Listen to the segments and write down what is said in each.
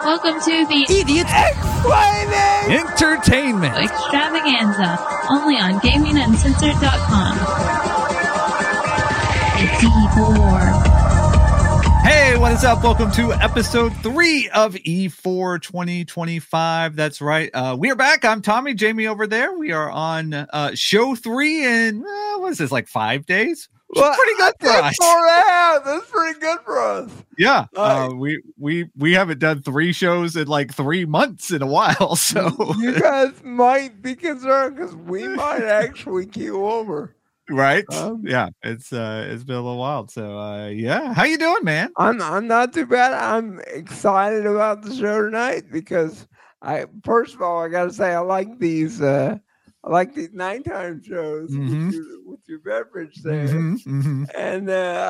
Welcome to the Idiots Explaining Entertainment Extravaganza, only on GamingUncensored.com. It's E4. Hey, what is up? Welcome to episode 3 of E4 2025. That's right. We are back. I'm Tommy. Jamie over there. We are on show 3 in, what is this, like 5 days? Well, pretty good for us. 4.5. That's pretty good for us. Yeah. We haven't done 3 shows in like 3 months in a while. So you guys might be concerned because we might actually keel over. Right. Yeah. It's been a little while. So yeah. How you doing, man? I'm not too bad. I'm excited about the show tonight because first of all, I gotta say I like these nighttime shows with your beverage there, and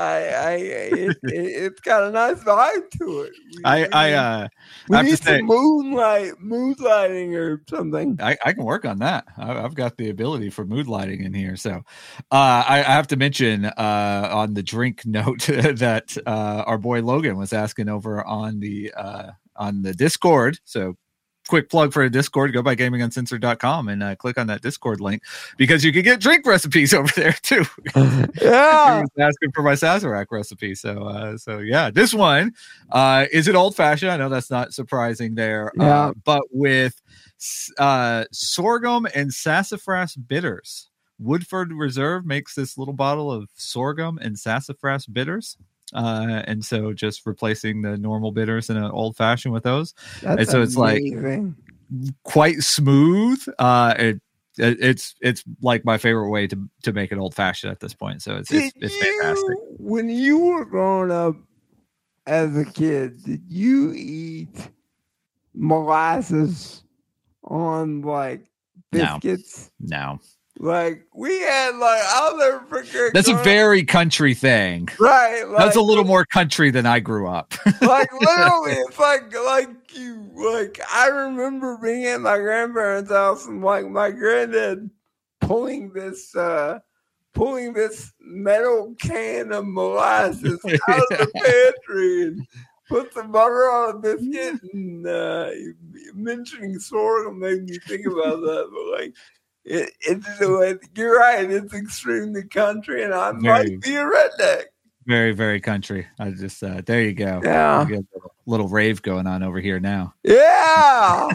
it's got a nice vibe to it. We need some moonlighting or something. I can work on that. I've got the ability for mood lighting in here. So I have to mention on the drink note that our boy Logan was asking over on the Discord. So quick plug for a Discord, go by GamingUncensored.com and click on that Discord link because you can get drink recipes over there too. Yeah. He was asking for my Sazerac recipe. So yeah, this one is it old fashioned? I know that's not surprising there. Yeah. But with sorghum and sassafras bitters. Woodford Reserve makes this little bottle of sorghum and sassafras bitters. And so just replacing the normal bitters in an old fashioned with those. That's and so amazing. It's like quite smooth. It's like my favorite way to make an old fashioned at this point. So it's fantastic. When you were growing up as a kid, did you eat molasses on like biscuits? No. Like we had I'll never forget. That's a very country thing, right? That's a little more country than I grew up. Like literally, it's like I remember being at my grandparents' house and like my granddad pulling this metal can of molasses out of the pantry and put some butter on a biscuit. And mentioning sorghum made me think about that, but like. You're right. It's extremely country, and I might be a redneck. Very, very country. I just there you go. Yeah, you got a little rave going on over here now. Yeah,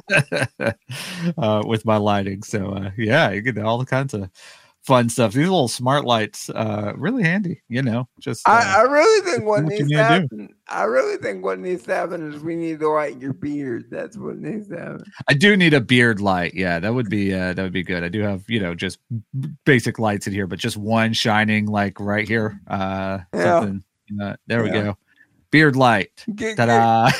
with my lighting. So yeah, you get all kinds of fun stuff. These little smart lights, really handy. Just I really think what needs to happen. I really think what needs to happen is we need to light your beard. That's what needs to happen. I do need a beard light. Yeah, that would be good. I do have just basic lights in here, but just one shining like right here. Something. There we go. Beard light. Ta-da!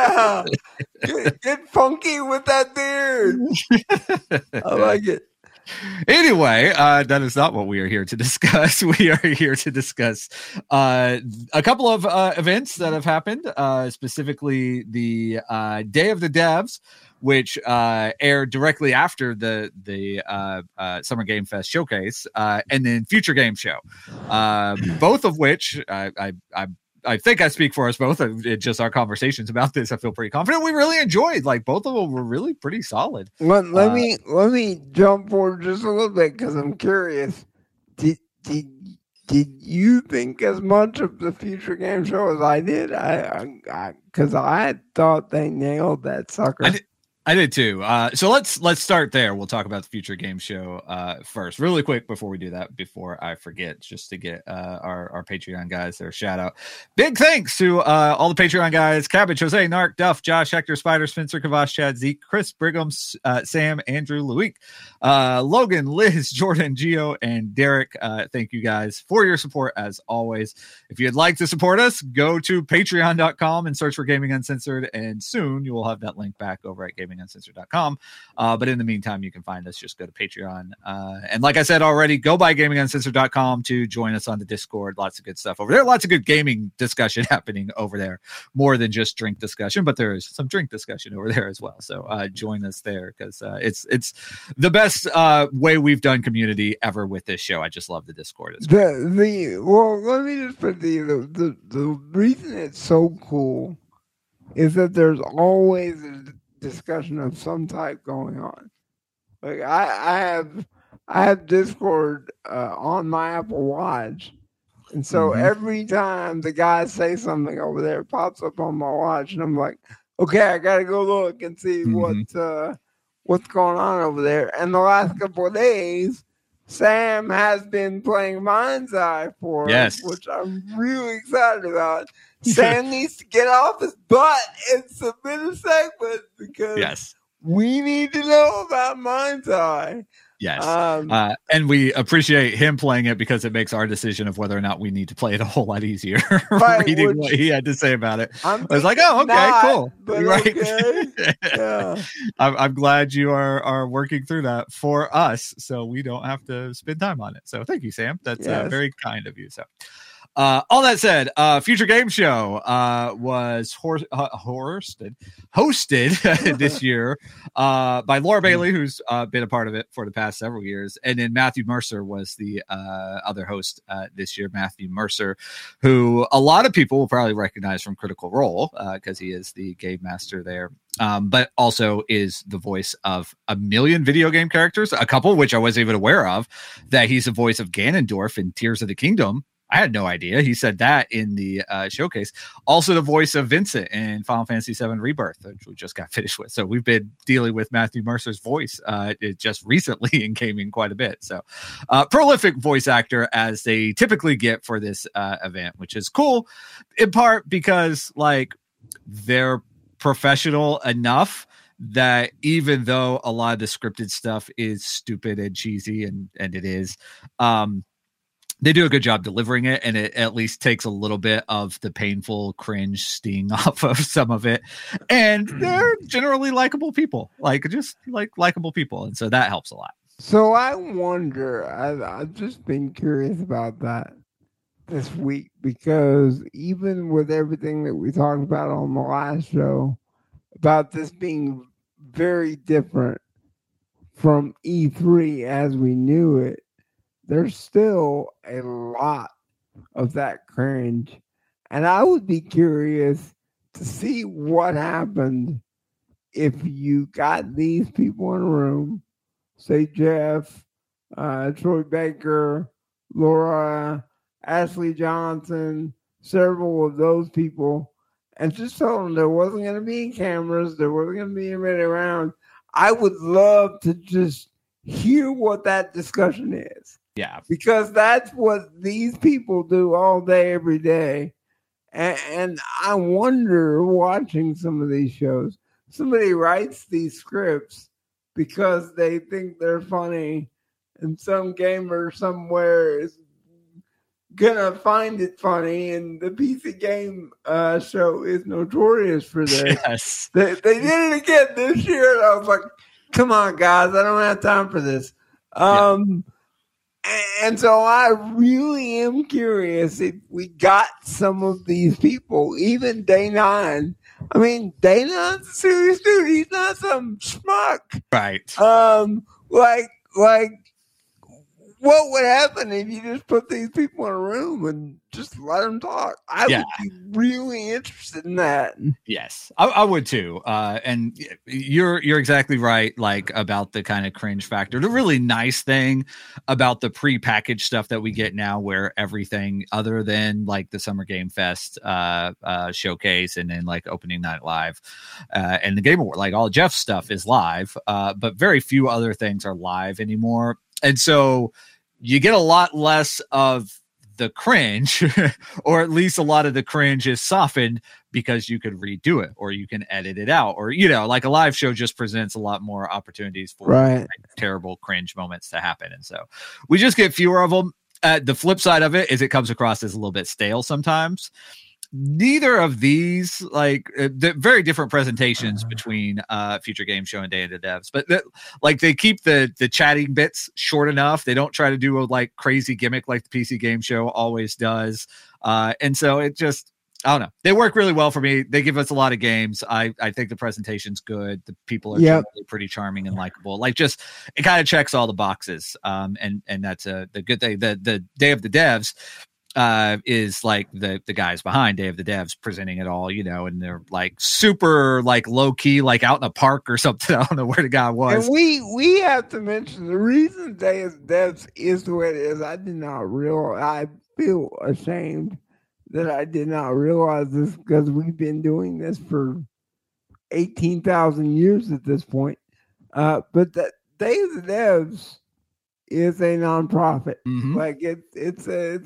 Get funky with that beard. I like it. Anyway, that is not what we are here to discuss. We are here to discuss a couple of events that have happened, specifically the Day of the Devs, which aired directly after the Summer Game Fest showcase, and then Future Game Show, both of which I think I speak for us both. Just our conversations about this, I feel pretty confident. We really enjoyed. Like both of them were really pretty solid. Let me jump forward just a little bit because I'm curious. Did you think as much of the Future Game Show as I did? Because I thought they nailed that sucker. I did too. So let's start there. We'll talk about the Future Game Show first, really quick before we do that. Before I forget, just to get our Patreon guys their shout out. Big thanks to all the Patreon guys: Cabbage, Jose, Narc, Duff, Josh, Hector, Spider, Spencer, Kavash, Chad, Zeke, Chris, Brigham, Sam, Andrew, Luik, Logan, Liz, Jordan, Gio, and Derek. Thank you guys for your support as always. If you'd like to support us, go to patreon.com and search for Gaming Uncensored, and soon you will have that link back over at GamingUncensored.com. But in the meantime, you can find us. Just go to Patreon. And like I said already, go by GamingUncensored.com to join us on the Discord. Lots of good stuff over there. Lots of good gaming discussion happening over there. More than just drink discussion, but there is some drink discussion over there as well. So join us there because it's the best way we've done community ever with this show. I just love the Discord. Well, let me just put the reason it's so cool is that there's always a discussion of some type going on. Like I have Discord on my Apple Watch, and so every time the guys say something over there, it pops up on my watch, and I'm like, okay, I gotta go look and see what's going on over there. And the last couple of days, Sam has been playing Mind's Eye for us, which I'm really excited about. Sam needs to get off his butt and submit a segment because we need to know about Mind's Eye. Yes. And we appreciate him playing it because it makes our decision of whether or not we need to play it a whole lot easier. Right, reading what he had to say about it. I was like, oh, okay, cool. Right. Okay. Yeah. I'm glad you are working through that for us so we don't have to spend time on it. So thank you, Sam. That's very kind of you. So all that said, Future Game Show was hosted this year by Laura Bailey, who's been a part of it for the past several years, and then Matthew Mercer was the other host this year. Matthew Mercer, who a lot of people will probably recognize from Critical Role because he is the game master there. But also is the voice of a million video game characters, a couple which I wasn't even aware of, that he's the voice of Ganondorf in Tears of the Kingdom. I had no idea. He said that in the showcase. Also the voice of Vincent in Final Fantasy VII Rebirth, which we just got finished with. So we've been dealing with Matthew Mercer's voice just recently in gaming quite a bit. So prolific voice actor as they typically get for this event, which is cool in part because like they're professional enough that even though a lot of the scripted stuff is stupid and cheesy and it is, they do a good job delivering it, and it at least takes a little bit of the painful cringe sting off of some of it. And they're generally likable people, likable people. And so that helps a lot. So I wonder, I've just been curious about that this week, because even with everything that we talked about on the last show, about this being very different from E3 as we knew it, there's still a lot of that cringe. And I would be curious to see what happened if you got these people in a room, say Jeff, Troy Baker, Laura, Ashley Johnson, several of those people, and just told them there wasn't going to be cameras, there wasn't going to be anybody around. I would love to just hear what that discussion is. Yeah. Because that's what these people do all day, every day. And I wonder, watching some of these shows, somebody writes these scripts because they think they're funny, and some gamer somewhere is gonna find it funny, and the PC Game show is notorious for this. Yes. They did it again this year, and I was like, come on, guys, I don't have time for this. And so I really am curious if we got some of these people, even Day 9. I mean, Day 9's a serious dude. He's not some schmuck. Right. Like, what would happen if you just put these people in a room and just let them talk? I would be really interested in that. Yes, I would too. And you're exactly right, like about the kind of cringe factor. The really nice thing about the prepackaged stuff that we get now, where everything other than like the Summer Game Fest showcase and then like opening night live and the Game Award, like all Jeff's stuff is live, but very few other things are live anymore. And so you get a lot less of the cringe, or at least a lot of the cringe is softened because you could redo it or you can edit it out, or, you know, like a live show just presents a lot more opportunities for like, terrible cringe moments to happen. And so we just get fewer of them. The flip side of it is it comes across as a little bit stale sometimes. Neither of these, like, the very different presentations between Future Game Show and Day of the Devs, but like they keep the chatting bits short enough. They don't try to do a like crazy gimmick like the PC Game Show always does, and so it just, I don't know. They work really well for me. They give us a lot of games. I think the presentation's good. The people are generally pretty charming and likable. Like, just it kind of checks all the boxes, and that's the good thing. The Day of the Devs, is like the guys behind Day of the Devs presenting it all, and they're like super like low key, like out in a park or something. I don't know where the guy was. And we have to mention the reason Day of the Devs is the way it is. I feel ashamed that I did not realize this, because we've been doing this for 18,000 years at this point. But that Day of the Devs is a nonprofit. Mhm. Like it's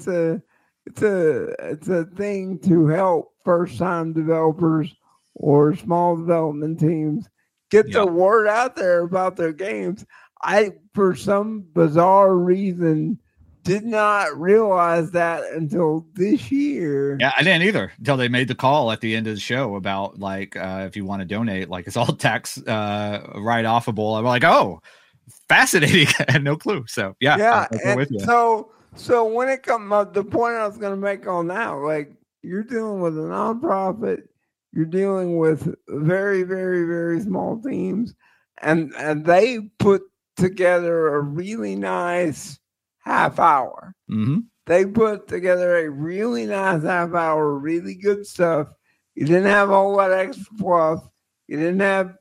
a thing to help first time developers or small development teams get the word out there about their games. I, for some bizarre reason, did not realize that until this year. Yeah, I didn't either until they made the call at the end of the show about like if you want to donate, like it's all tax write-offable. I'm like, oh, fascinating. I had no clue. So yeah. And with you. So when it comes up, the point I was going to make on that, like you're dealing with a nonprofit, you're dealing with very, very, very small teams, and they put together a really nice half hour. Mm-hmm. They put together a really nice half hour, really good stuff. You didn't have all that extra fluff. You didn't have,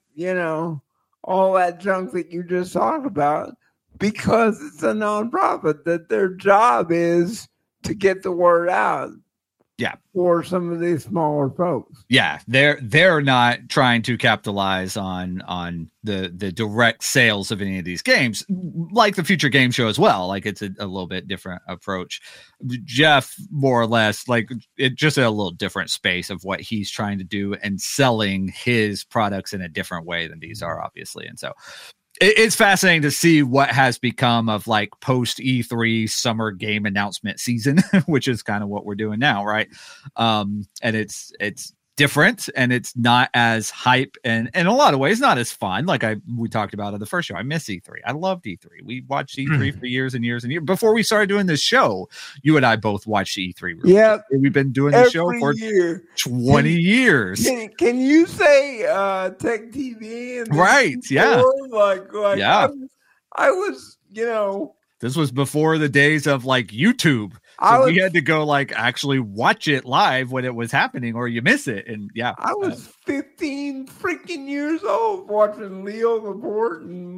all that junk that you just talked about, because it's a nonprofit that their job is to get the word out. Yeah. For some of these smaller folks. Yeah. They're not trying to capitalize on the direct sales of any of these games, like the Future Game Show as well. Like it's a little bit different approach. Jeff, more or less, like it just a little different space of what he's trying to do and selling his products in a different way than these are, obviously. And so it's fascinating to see what has become of like post E3 summer game announcement season, which is kind of what we're doing now. Right. And it's different and it's not as hype and in a lot of ways not as fun. Like we talked about in the first show. I miss E3. I loved E3. We watched E3 for years and years and years before we started doing this show. You and I both watched E3. Yeah, we've been doing the show for 20 years. Can you say Tech TV? And right. Yeah. Like yeah. I was, this was before the days of like YouTube. So we had to go like actually watch it live when it was happening or you miss it. And I was 15 freaking years old watching Leo Laporte and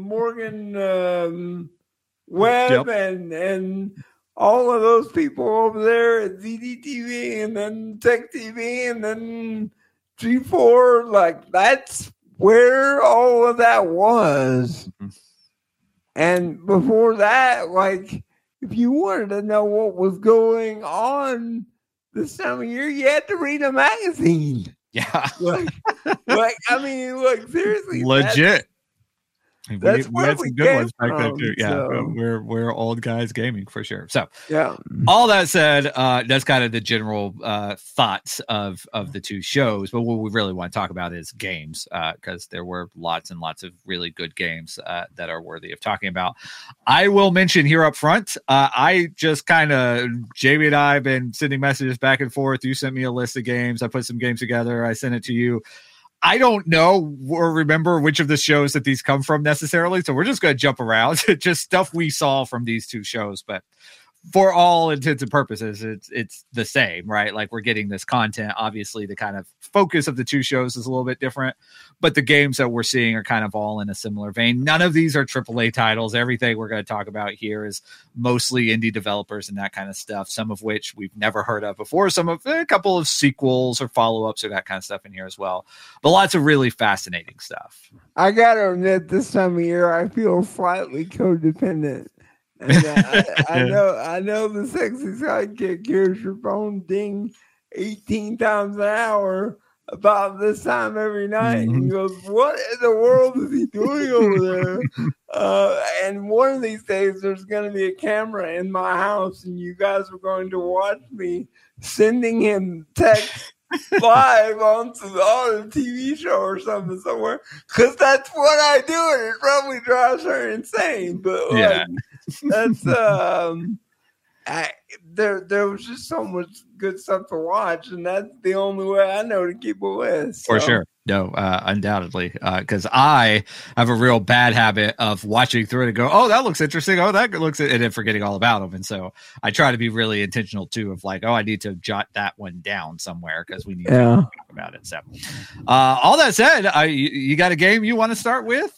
Morgan Webb and all of those people over there at ZDTV and then Tech TV and then G4. Like that's where all of that was. Mm-hmm. And before that, like, if you wanted to know what was going on this time of year, you had to read a magazine. Yeah. Like seriously. Legit. That's we had some good ones back then too. Yeah, so. We're old guys gaming for sure. So yeah. All that said, that's kind of the general thoughts of the two shows. But what we really want to talk about is games, because there were lots and lots of really good games that are worthy of talking about. I will mention here up front. I just kind of Jamie and I have been sending messages back and forth. You sent me a list of games. I put some games together. I sent it to you. I don't know or remember which of the shows that these come from necessarily, so we're just going to jump around. Just stuff we saw from these two shows, but for all intents and purposes, it's the same, right? Like we're getting this content. Obviously, the kind of focus of the two shows is a little bit different, but the games that we're seeing are kind of all in a similar vein. None of these are AAA titles. Everything we're going to talk about here is mostly indie developers and that kind of stuff, some of which we've never heard of before, a couple of sequels or follow-ups or that kind of stuff in here as well, but lots of really fascinating stuff. I got to admit, this time of year, I feel slightly codependent. And I know the sexy sidekick hears your phone ding 18 times an hour about this time every night. And he goes, what in the world is he doing over there? And one of these days, there's going to be a camera in my house, and you guys are going to watch me sending him text live on a TV show or something somewhere, because that's what I do, and it probably drives her insane. But that's there was just so much good stuff to watch, and that's the only way I know to keep a list. For sure. No, undoubtedly, because I have a real bad habit of watching through it and go, "Oh, that looks interesting. Oh, that looks," and then forgetting all about them. And so I try to be really intentional too, of like, "Oh, I need to jot that one down somewhere because we need to talk about it." So, all that said, you got a game you want to start with?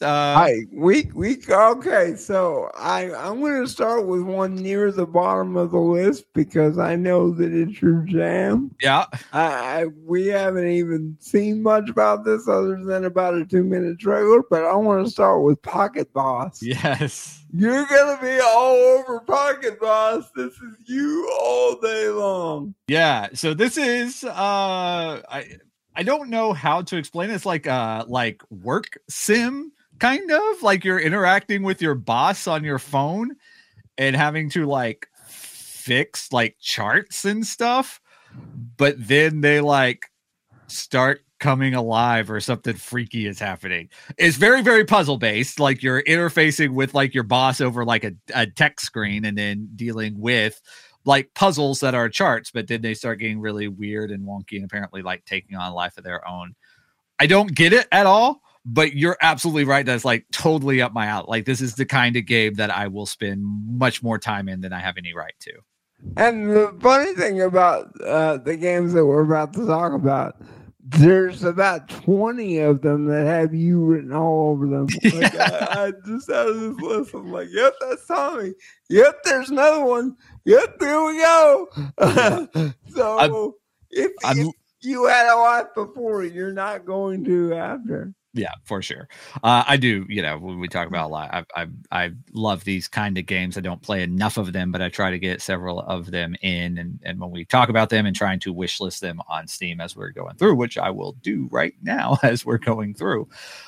Okay. So I'm going to start with one near the bottom of the list because I know that it's your jam. Yeah. We haven't even seen much about this other than about a 2-minute trailer, but I want to start with Pocket Boss. Yes. You're going to be all over Pocket Boss. This is you all day long. Yeah. So this is, I don't know how to explain it. It's like work sim, kind of like you're interacting with your boss on your phone and having to like fix like charts and stuff, but then they like start coming alive or something freaky is happening. It's very, very puzzle based. Like you're interfacing with like your boss over like a text screen and then dealing with like puzzles that are charts, but then they start getting really weird and wonky and apparently like taking on a life of their own. I don't get it at all, but you're absolutely right. That's like totally up my alley. Like this is the kind of game that I will spend much more time in than I have any right to. And the funny thing about the games that we're about to talk about, there's about 20 of them that have you written all over them. Like, I just out of this list, I'm like, yep, that's Tommy. Yep, there's another one. Yep, here we go. So if you had a life before, you're not going to after. Yeah, for sure. I do. You know, when we talk about a lot, I love these kind of games. I don't play enough of them, but I try to get several of them in. And when we talk about them and trying to wish list them on Steam as we're going through, which I will do right now as we're going through.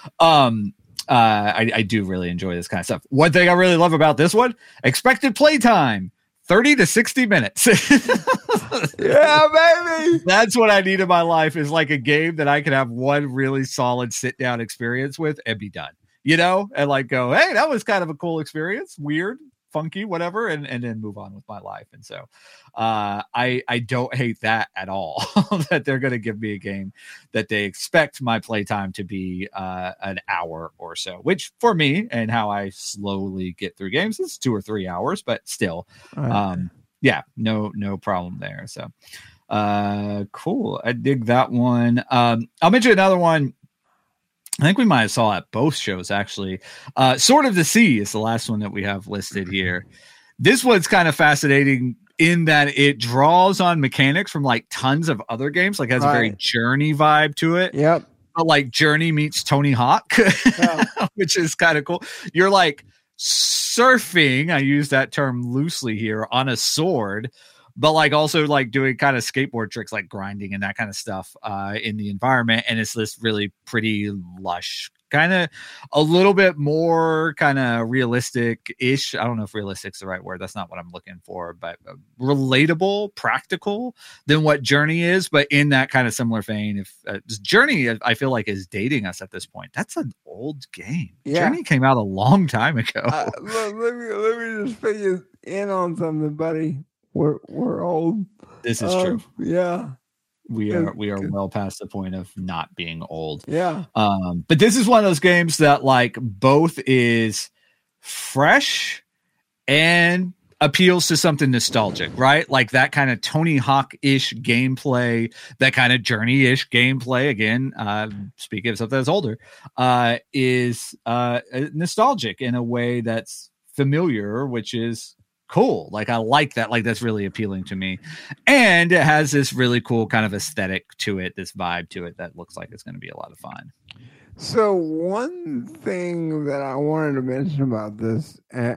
I do really enjoy this kind of stuff. One thing I really love about this one: expected playtime 30 to 60 minutes. Yeah, baby. That's what I need in my life, is like a game that I can have one really solid sit down experience with and be done, you know, and like go, hey, that was kind of a cool experience, weird, funky, whatever, and then move on with my life. And so I don't hate that at all, that they're going to give me a game that they expect my playtime to be an hour or so, which for me and how I slowly get through games is 2 or 3 hours, but still, yeah, no problem there. So cool. I dig that one. I'll mention another one. I think we might have saw at both shows, actually. Sword of the Sea is the last one that we have listed here. This one's kind of fascinating in that it draws on mechanics from like tons of other games, like has a very Journey vibe to it. Yep. But like Journey meets Tony Hawk, which is kind of cool. You're like surfing, I use that term loosely here, on a sword, but like also like doing kind of skateboard tricks like grinding and that kind of stuff in the environment. And it's this really pretty lush, kind of a little bit more kind of realistic-ish. I don't know if realistic is the right word. That's not what I'm looking for, but relatable, practical than what Journey is, but in that kind of similar vein. If Journey, I feel like, is dating us at this point. That's an old game. Yeah. Journey came out a long time ago. Let me just fill you in on something, buddy. We're old. This is true. Yeah. We are well past the point of not being old. Yeah. But this is one of those games that like both is fresh and appeals to something nostalgic, right? Like that kind of Tony Hawk-ish gameplay, that kind of Journey-ish gameplay. Again, speaking of something that's older, is nostalgic in a way that's familiar, which is cool. Like I like that. Like that's really appealing to me, and it has this really cool kind of aesthetic to it, this vibe to it that looks like it's going to be a lot of fun. So one thing that I wanted to mention about this,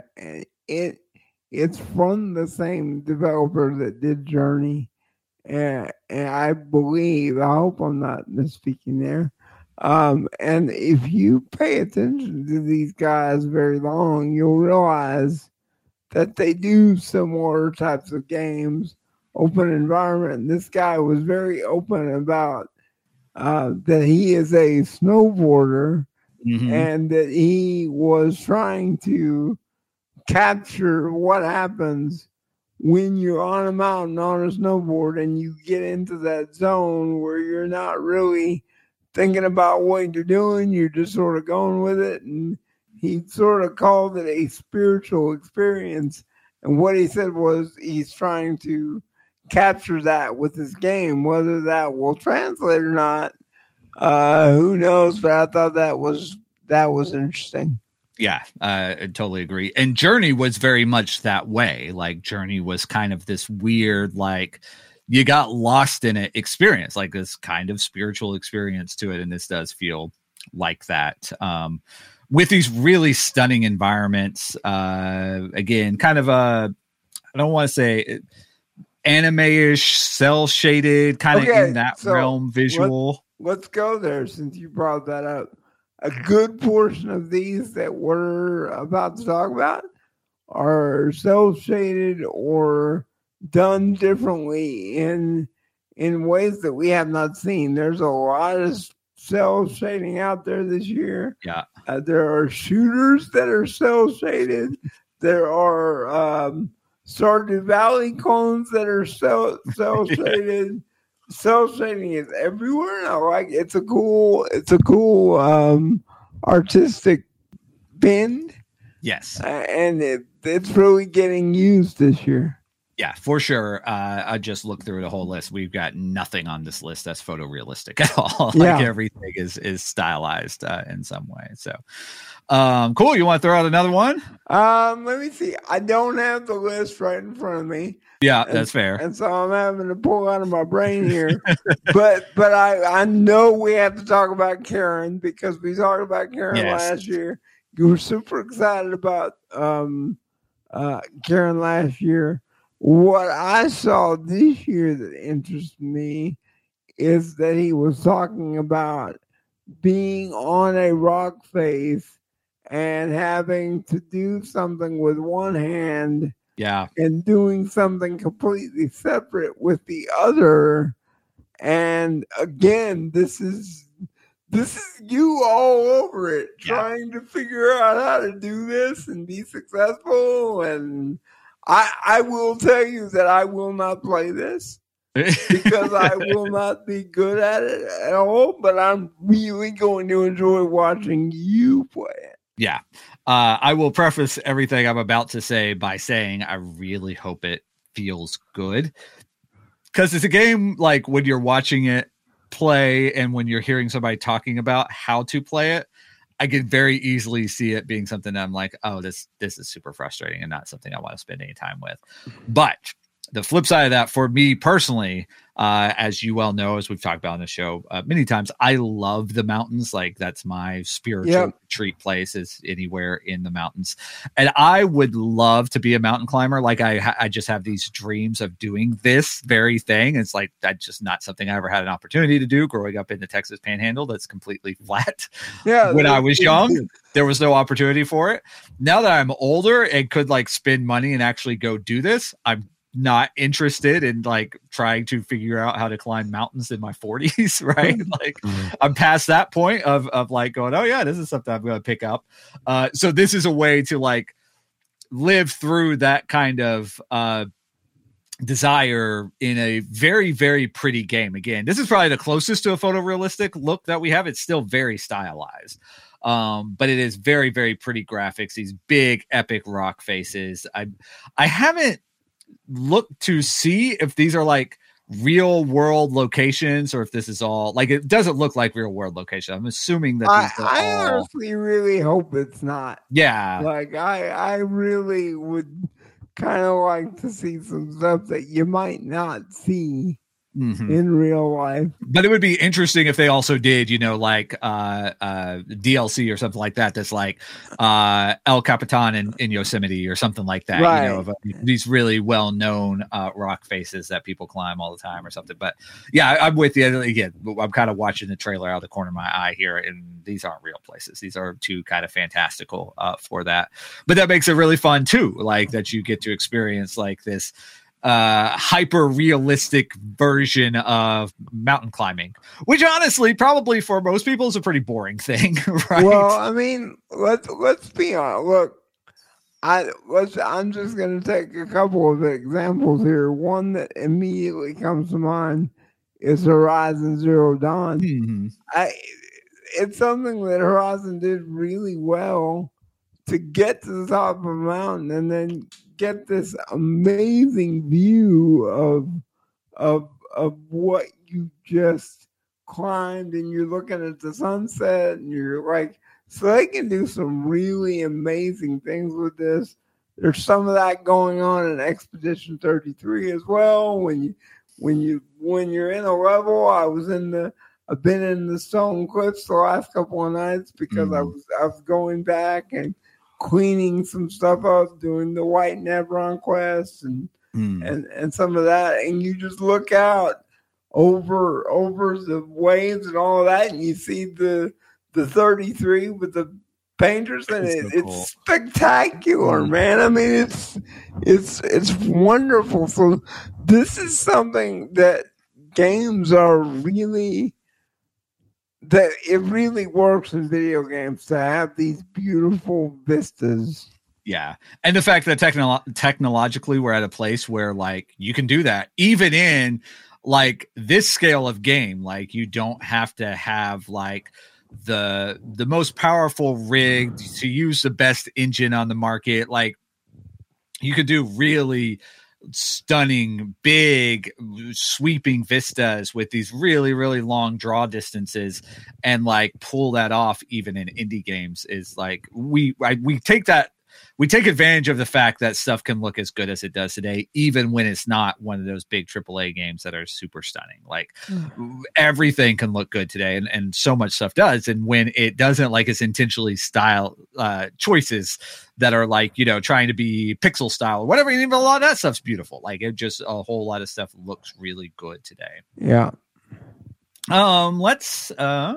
it's from the same developer that did Journey, and I believe, I hope I'm not misspeaking there. And if you pay attention to these guys very long, you'll realize that they do similar types of games, open environment. And this guy was very open about that he is a snowboarder, and that he was trying to capture what happens when you're on a mountain on a snowboard and you get into that zone where you're not really thinking about what you're doing. You're just sort of going with it. And he sort of called it a spiritual experience. And what he said was he's trying to capture that with his game. Whether that will translate or not, who knows? But I thought that was interesting. Yeah, I totally agree. And Journey was very much that way. Like Journey was kind of this weird, like you got lost in it experience, like this kind of spiritual experience to it. And this does feel like that. With these really stunning environments, again, kind of I don't want to say anime-ish, cell shaded, kind of in that realm visual. Let's go there since you brought that up. A good portion of these that we're about to talk about are cell shaded or done differently in ways that we have not seen. There's a lot of cell shading out there this year. Yeah, there are shooters that are cell shaded. There are Stardew Valley clones that are cell shaded. Cell shading is everywhere, and I like it. It's a cool artistic bend. Yes, and it's really getting used this year. Yeah, for sure. I just looked through the whole list. We've got nothing on this list that's photorealistic at all. Like everything is stylized in some way. So, cool. You want to throw out another one? Let me see. I don't have the list right in front of me. Yeah, that's fair. And so I'm having to pull out of my brain here. but I know we have to talk about Karen because we talked about Karen last year. You were super excited about Karen last year. What I saw this year that interested me is that he was talking about being on a rock face and having to do something with one hand. Yeah. And doing something completely separate with the other. And again, this is you all over it, trying to figure out how to do this and be successful. And I will tell you that I will not play this because I will not be good at it at all, but I'm really going to enjoy watching you play it. Yeah. I will preface everything I'm about to say by saying I really hope it feels good. Because it's a game like when you're watching it play and when you're hearing somebody talking about how to play it, I could very easily see it being something that I'm like, oh, this is super frustrating and not something I want to spend any time with. But the flip side of that, for me personally, as you well know, as we've talked about on the show many times, I love the mountains. Like that's my spiritual retreat place, is anywhere in the mountains. And I would love to be a mountain climber. Like I just have these dreams of doing this very thing. It's like that's just not something I ever had an opportunity to do growing up in the Texas Panhandle. That's completely flat. Yeah, when I was young, there was no opportunity for it. Now that I'm older and could like spend money and actually go do this, I'm not interested in like trying to figure out how to climb mountains in my 40s, right? Like I'm past that point of like going, oh yeah, this is something I'm going to pick up. So this is a way to like live through that kind of desire in a very, very pretty game. Again, this is probably the closest to a photorealistic look that we have. It's still very stylized. But it is very, very pretty graphics, these big epic rock faces. I haven't look to see if these are like real world locations or if this is all like, it doesn't look like real world location. I'm assuming that I honestly really hope it's not. Yeah. Like I really would kind of like to see some stuff that you might not see in real life. But it would be interesting if they also did, you know, like DLC or something like that. That's like El Capitan in Yosemite or something like that. Right. You know, of these really well-known rock faces that people climb all the time or something. But yeah, I'm with you. Again, I'm kind of watching the trailer out of the corner of my eye here, and these aren't real places. These are too kind of fantastical for that. But that makes it really fun too, like that you get to experience like this hyper realistic version of mountain climbing, which honestly probably for most people is a pretty boring thing, right? Well, I mean, let's be honest. Look, I'm just going to take a couple of examples here. One that immediately comes to mind is Horizon Zero Dawn. Mhm. It's something that Horizon did really well to get to the top of a mountain and then get this amazing view of what you just climbed, and you're looking at the sunset, and you're like, so they can do some really amazing things with this. There's some of that going on in Expedition 33 as well. When you're in a level, I've been in the Stone Cliffs the last couple of nights because I was going back and cleaning some stuff up, doing the White Nebron quest and some of that, and you just look out over the waves and all of that, and you see the 33 with the painters, and it's spectacular, man. I mean, it's wonderful. So this is something that games are really, that it really works in video games to have these beautiful vistas. Yeah. And the fact that technologically we're at a place where like you can do that even in like this scale of game. Like you don't have to have like the most powerful rig to use the best engine on the market. Like you could do really stunning, big, sweeping vistas with these really, really long draw distances, and like pull that off even in indie games is like we take advantage of the fact that stuff can look as good as it does today, even when it's not one of those big AAA games that are super stunning. Like everything can look good today, and so much stuff does. And when it doesn't, like it's intentionally style choices that are like, you know, trying to be pixel style or whatever. Even a lot of that stuff's beautiful. Like it just a whole lot of stuff looks really good today. Yeah. Let's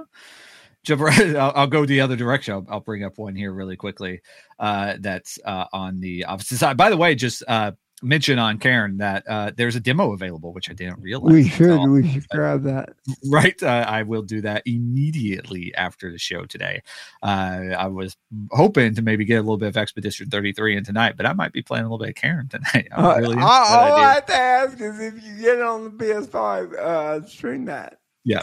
jump right. I'll go the other direction. I'll bring up one here really quickly. That's on the opposite side. By the way, just mention on Karen that there's a demo available, which I didn't realize. We should grab that. Right. I will do that immediately after the show today. I was hoping to maybe get a little bit of Expedition 33 in tonight, but I might be playing a little bit of Karen tonight. All I have to ask is if you get it on the PS5, stream that. Yeah,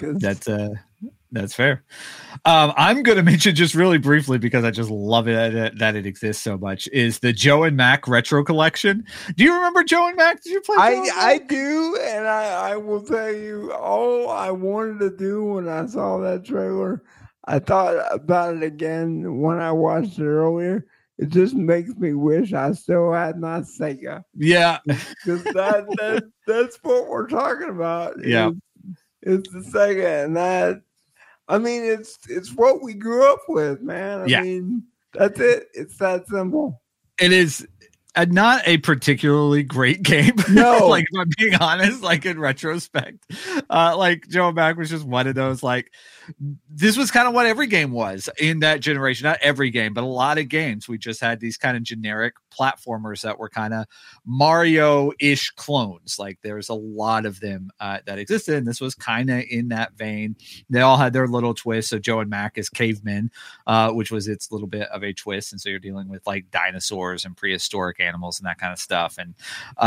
that's fair. I'm going to mention just really briefly because I just love it that it exists so much. Is the Joe and Mac retro collection? Do you remember Joe and Mac? Did you play? I do, and I will tell you all I wanted to do when I saw that trailer. I thought about it again when I watched it earlier. It just makes me wish I still had my Sega. Yeah, because that's what we're talking about. Yeah. It's the Sega, and that, I mean, it's what we grew up with, man. I mean, that's it. It's that simple. It is not a particularly great game. No. Like, if I'm being honest, like in retrospect, like Joe and Mac was just one of those, like, this was kind of what every game was in that generation. Not every game, but a lot of games. We just had these kind of generic platformers that were kind of Mario-ish clones. Like there's a lot of them that existed, and this was kind of in that vein. They all had their little twists. So Joe and Mac is Cavemen, which was its little bit of a twist. And so you're dealing with like dinosaurs and prehistoric animals and that kind of stuff. And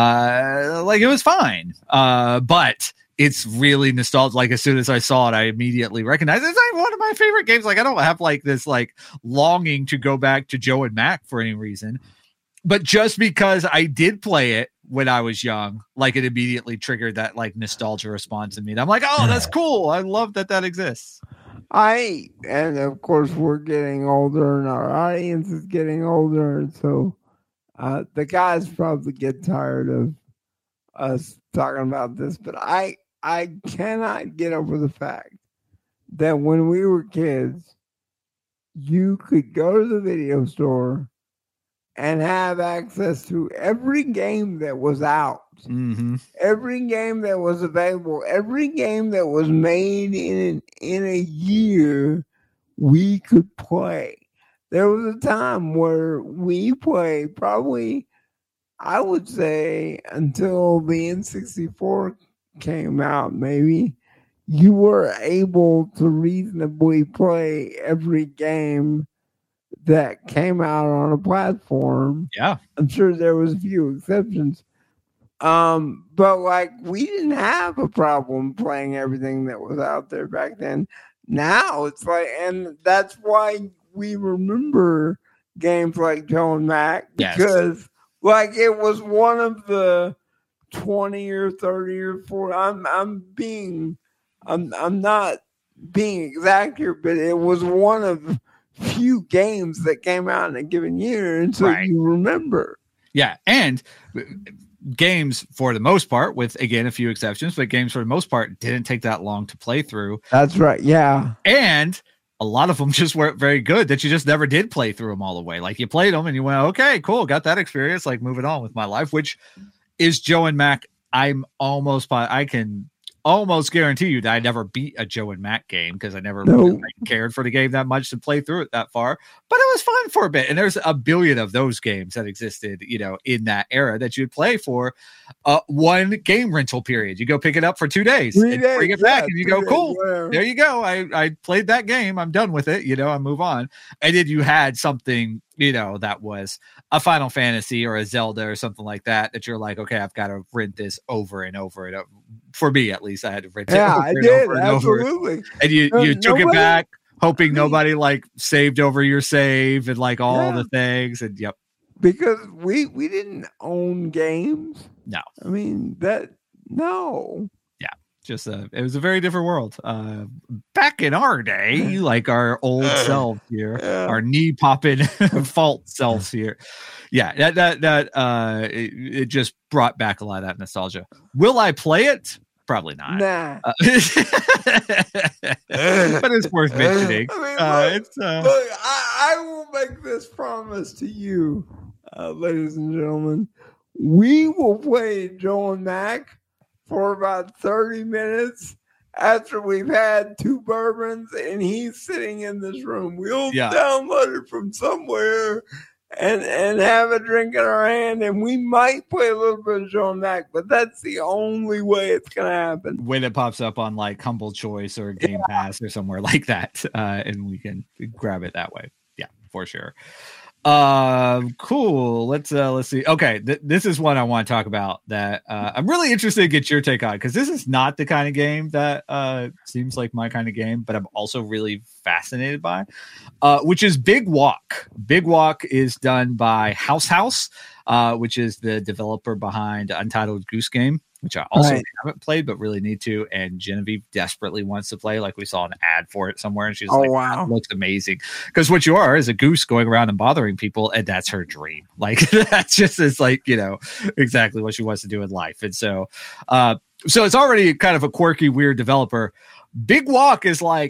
like it was fine. But it's really nostalgic. Like as soon as I saw it, I immediately recognized it's like one of my favorite games. Like I don't have like this like longing to go back to Joe and Mac for any reason, but just because I did play it when I was young, like it immediately triggered that like nostalgia response in me. And I'm like, oh, that's cool. I love that exists. And of course we're getting older and our audience is getting older. And so the guys probably get tired of us talking about this, but I cannot get over the fact that when we were kids, you could go to the video store and have access to every game that was out, every game that was available, every game that was made in a year, we could play. There was a time where we played probably, I would say, until the N64 came out, maybe, you were able to reasonably play every game that came out on a platform. Yeah. I'm sure there was a few exceptions, But like we didn't have a problem playing everything that was out there back then. Now it's like, and that's why we remember games like Joe and Mac, because like it was one of the 20 or 30 or 40. I'm not being exact here, but it was one of few games that came out in a given year, and so you remember. Yeah, and games for the most part, with again a few exceptions, but games for the most part didn't take that long to play through. That's right. Yeah, and a lot of them just weren't very good that you just never did play through them all the way. Like you played them and you went, okay, cool, got that experience, like moving on with my life, which is Joe and Mac. I can almost guarantee you that I never beat a Joe and Mac game because I never really cared for the game that much to play through it that far, but it was fun for a bit. And there's a billion of those games that existed, in that era that you'd play for one game rental period. You go pick it up for 2 days, and bring it back, and you go, cool, there you go. I played that game. I'm done with it. I move on. And then you had something, that was a Final Fantasy or a Zelda or something like that you're like, okay, I've got to rent this over and over and over. For me, at least, I had to rent it over I and did, over and absolutely. over. And you took it back, hoping nobody like saved over your save and like all the things. And because we didn't own games. No, I mean no. Just it was a very different world back in our day, like our old selves here, our knee popping fault selves here. Yeah, that it just brought back a lot of that nostalgia. Will I play it? Probably not. Nah. But it's worth mentioning. Look, I will make this promise to you, ladies and gentlemen. We will play Joe and Mac for about 30 minutes after we've had 2 bourbons and he's sitting in this room. We'll download it from somewhere and have a drink in our hand, and we might play a little bit of Joe and Mac, but that's the only way it's going to happen. When it pops up on like Humble Choice or Game Pass or somewhere like that, and we can grab it that way. Yeah, for sure. Cool. Let's see. Okay, this is one I want to talk about that I'm really interested to get your take on, because this is not the kind of game that seems like my kind of game, but I'm also really fascinated by, which is Big Walk. Big Walk is done by House, which is the developer behind Untitled Goose Game, which I also haven't played but really need to, and Genevieve desperately wants to play. Like we saw an ad for it somewhere, and she's like, wow, that looks amazing. Because what you are is a goose going around and bothering people, and that's her dream. Like that's just is like, exactly what she wants to do in life. And so it's already kind of a quirky, weird developer. Big Walk is like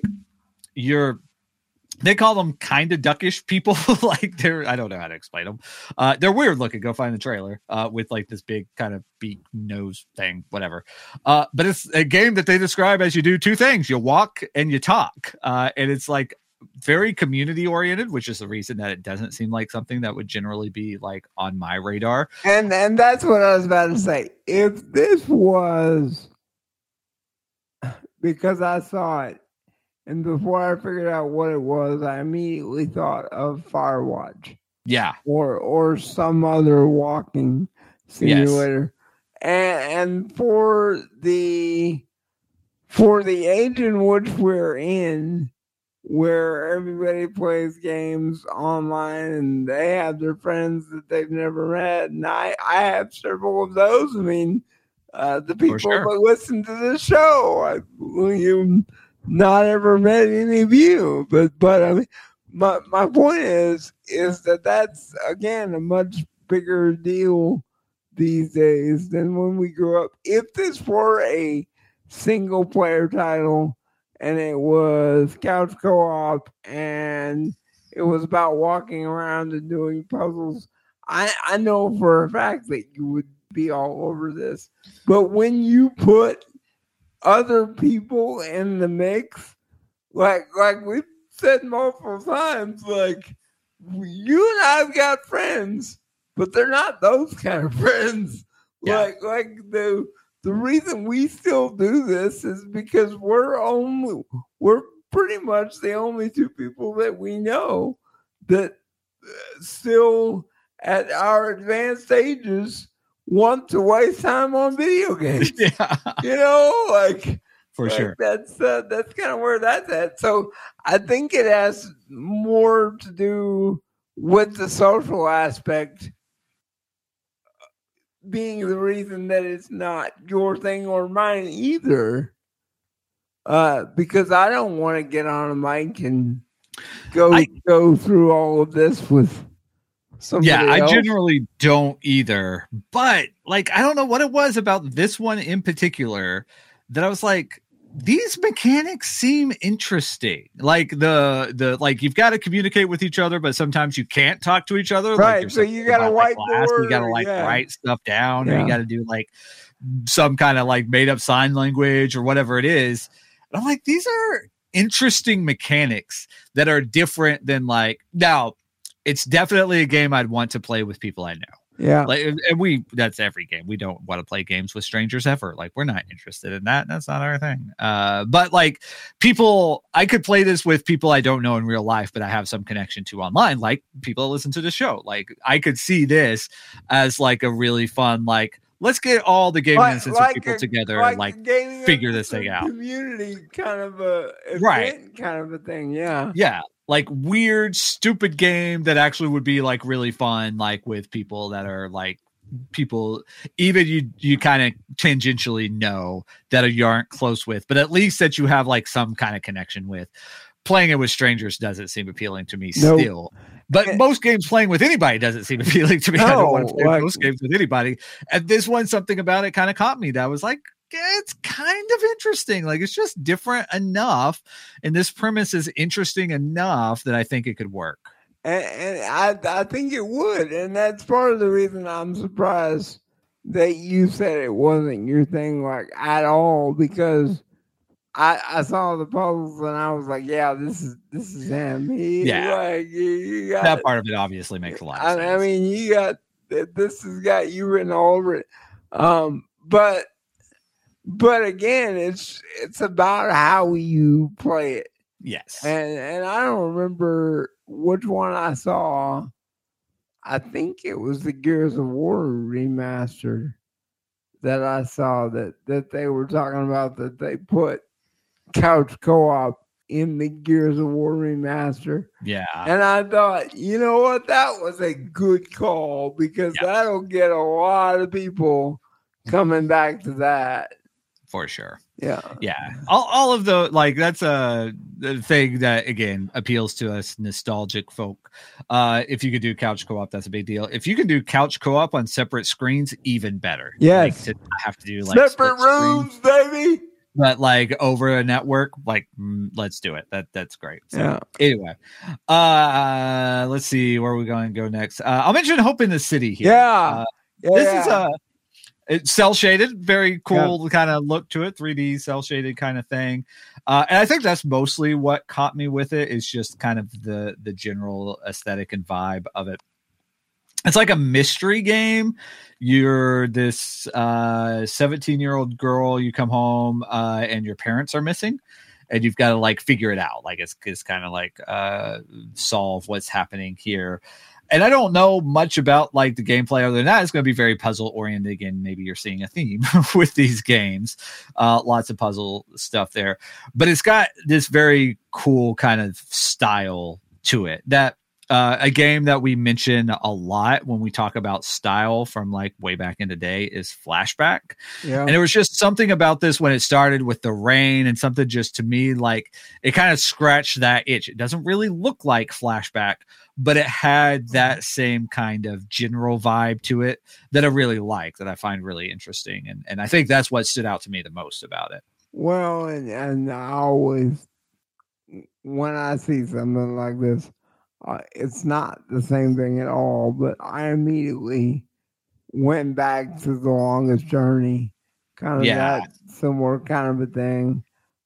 they call them kind of duckish people. Like I don't know how to explain them. They're weird looking. Go find the trailer with like this big kind of beak nose thing, whatever. But it's a game that they describe as you do 2 things. You walk and you talk. And it's like very community oriented, which is the reason that it doesn't seem like something that would generally be like on my radar. And that's what I was about to say. If this was, because I saw it, and before I figured out what it was, I immediately thought of Firewatch. Yeah. Or some other walking simulator. Yes. And for the age in which we're in, where everybody plays games online and they have their friends that they've never met, and I have several of those. I mean, the people that listen to this show, not ever met any of you, but I mean, my point is that that's again a much bigger deal these days than when we grew up. If this were a single player title and it was couch co-op and it was about walking around and doing puzzles, I know for a fact that you would be all over this. But when you put other people in the mix, like we've said multiple times, like you and I've got friends, but they're not those kind of friends. Yeah. Like the reason we still do this is because we're pretty much the only 2 people that we know that still at our advanced ages want to waste time on video games. Yeah, For sure. That's kind of where that's at. So I think it has more to do with the social aspect being the reason that it's not your thing or mine either. Because I don't want to get on a mic and go through all of this with somebody else. I generally don't either. But I don't know what it was about this one in particular that I was like, these mechanics seem interesting. The you've got to communicate with each other, but sometimes you can't talk to each other. Right. So you got to whiteboard. You got to write stuff down, or you got to do some kind of made up sign language or whatever it is. And I'm like, these are interesting mechanics that are different than now. It's definitely a game I'd want to play with people I know. Yeah. That's every game. We don't want to play games with strangers ever. We're not interested in that. That's not our thing. But people, I could play this with people I don't know in real life, but I have some connection to online, people that listen to the show. I could see this as a really fun, let's get all the gaming instance of people together and figure this thing out. Community kind of a event, right, kind of a thing. Yeah. Yeah. Weird, stupid game that actually would be really fun, with people that are people even you kind of tangentially know that you aren't close with, but at least that you have some kind of connection with. Playing it with strangers doesn't seem appealing to me still. But most games playing with anybody doesn't seem appealing to me. I don't want to play most games with anybody. And this one, something about it kind of caught me. That was it's kind of interesting. It's just different enough. And this premise is interesting enough that I think it could work. And I think it would. And that's part of the reason I'm surprised that you said it wasn't your thing at all, because I saw the puzzles and I was like, yeah, this is him. That part of it obviously makes a lot of sense. I mean, this has got you written all over it. But again, it's about how you play it. Yes. And I don't remember which one I saw. I think it was the Gears of War remaster that I saw that they were talking about, that they put couch co-op in the Gears of War remaster. Yeah. And I thought, you know what? That was a good call, because that'll get a lot of people coming back to that. For sure. Yeah. Yeah. All of the that's the thing that again appeals to us nostalgic folk. If you could do couch co-op, that's a big deal. If you can do couch co-op on separate screens, even better. Yes. To have to do separate rooms, baby. But over a network, let's do it. That's great. So, yeah. Anyway, let's see where we're going to go next. I'll mention Hope in the City here. Yeah. This is it's cell shaded, very cool kind of look to it, 3D cell shaded kind of thing. And I think that's mostly what caught me with it, is just kind of the general aesthetic and vibe of it. It's like a mystery game. You're this 17-year-old girl. You come home and your parents are missing, and you've got to figure it out. It's kind of solve what's happening here. And I don't know much about the gameplay other than that. It's going to be very puzzle oriented. Again, maybe you're seeing a theme with these games. Lots of puzzle stuff there, but it's got this very cool kind of style to it that a game that we mention a lot when we talk about style from way back in the day is Flashback. Yeah. And there was just something about this when it started with the rain, and something just to me, it kind of scratched that itch. It doesn't really look like Flashback, but it had that same kind of general vibe to it that I really like, that I find really interesting. And I think that's what stood out to me the most about it. Well, and I always, when I see something like this, it's not the same thing at all, but I immediately went back to The Longest Journey, kind of that similar kind of a thing.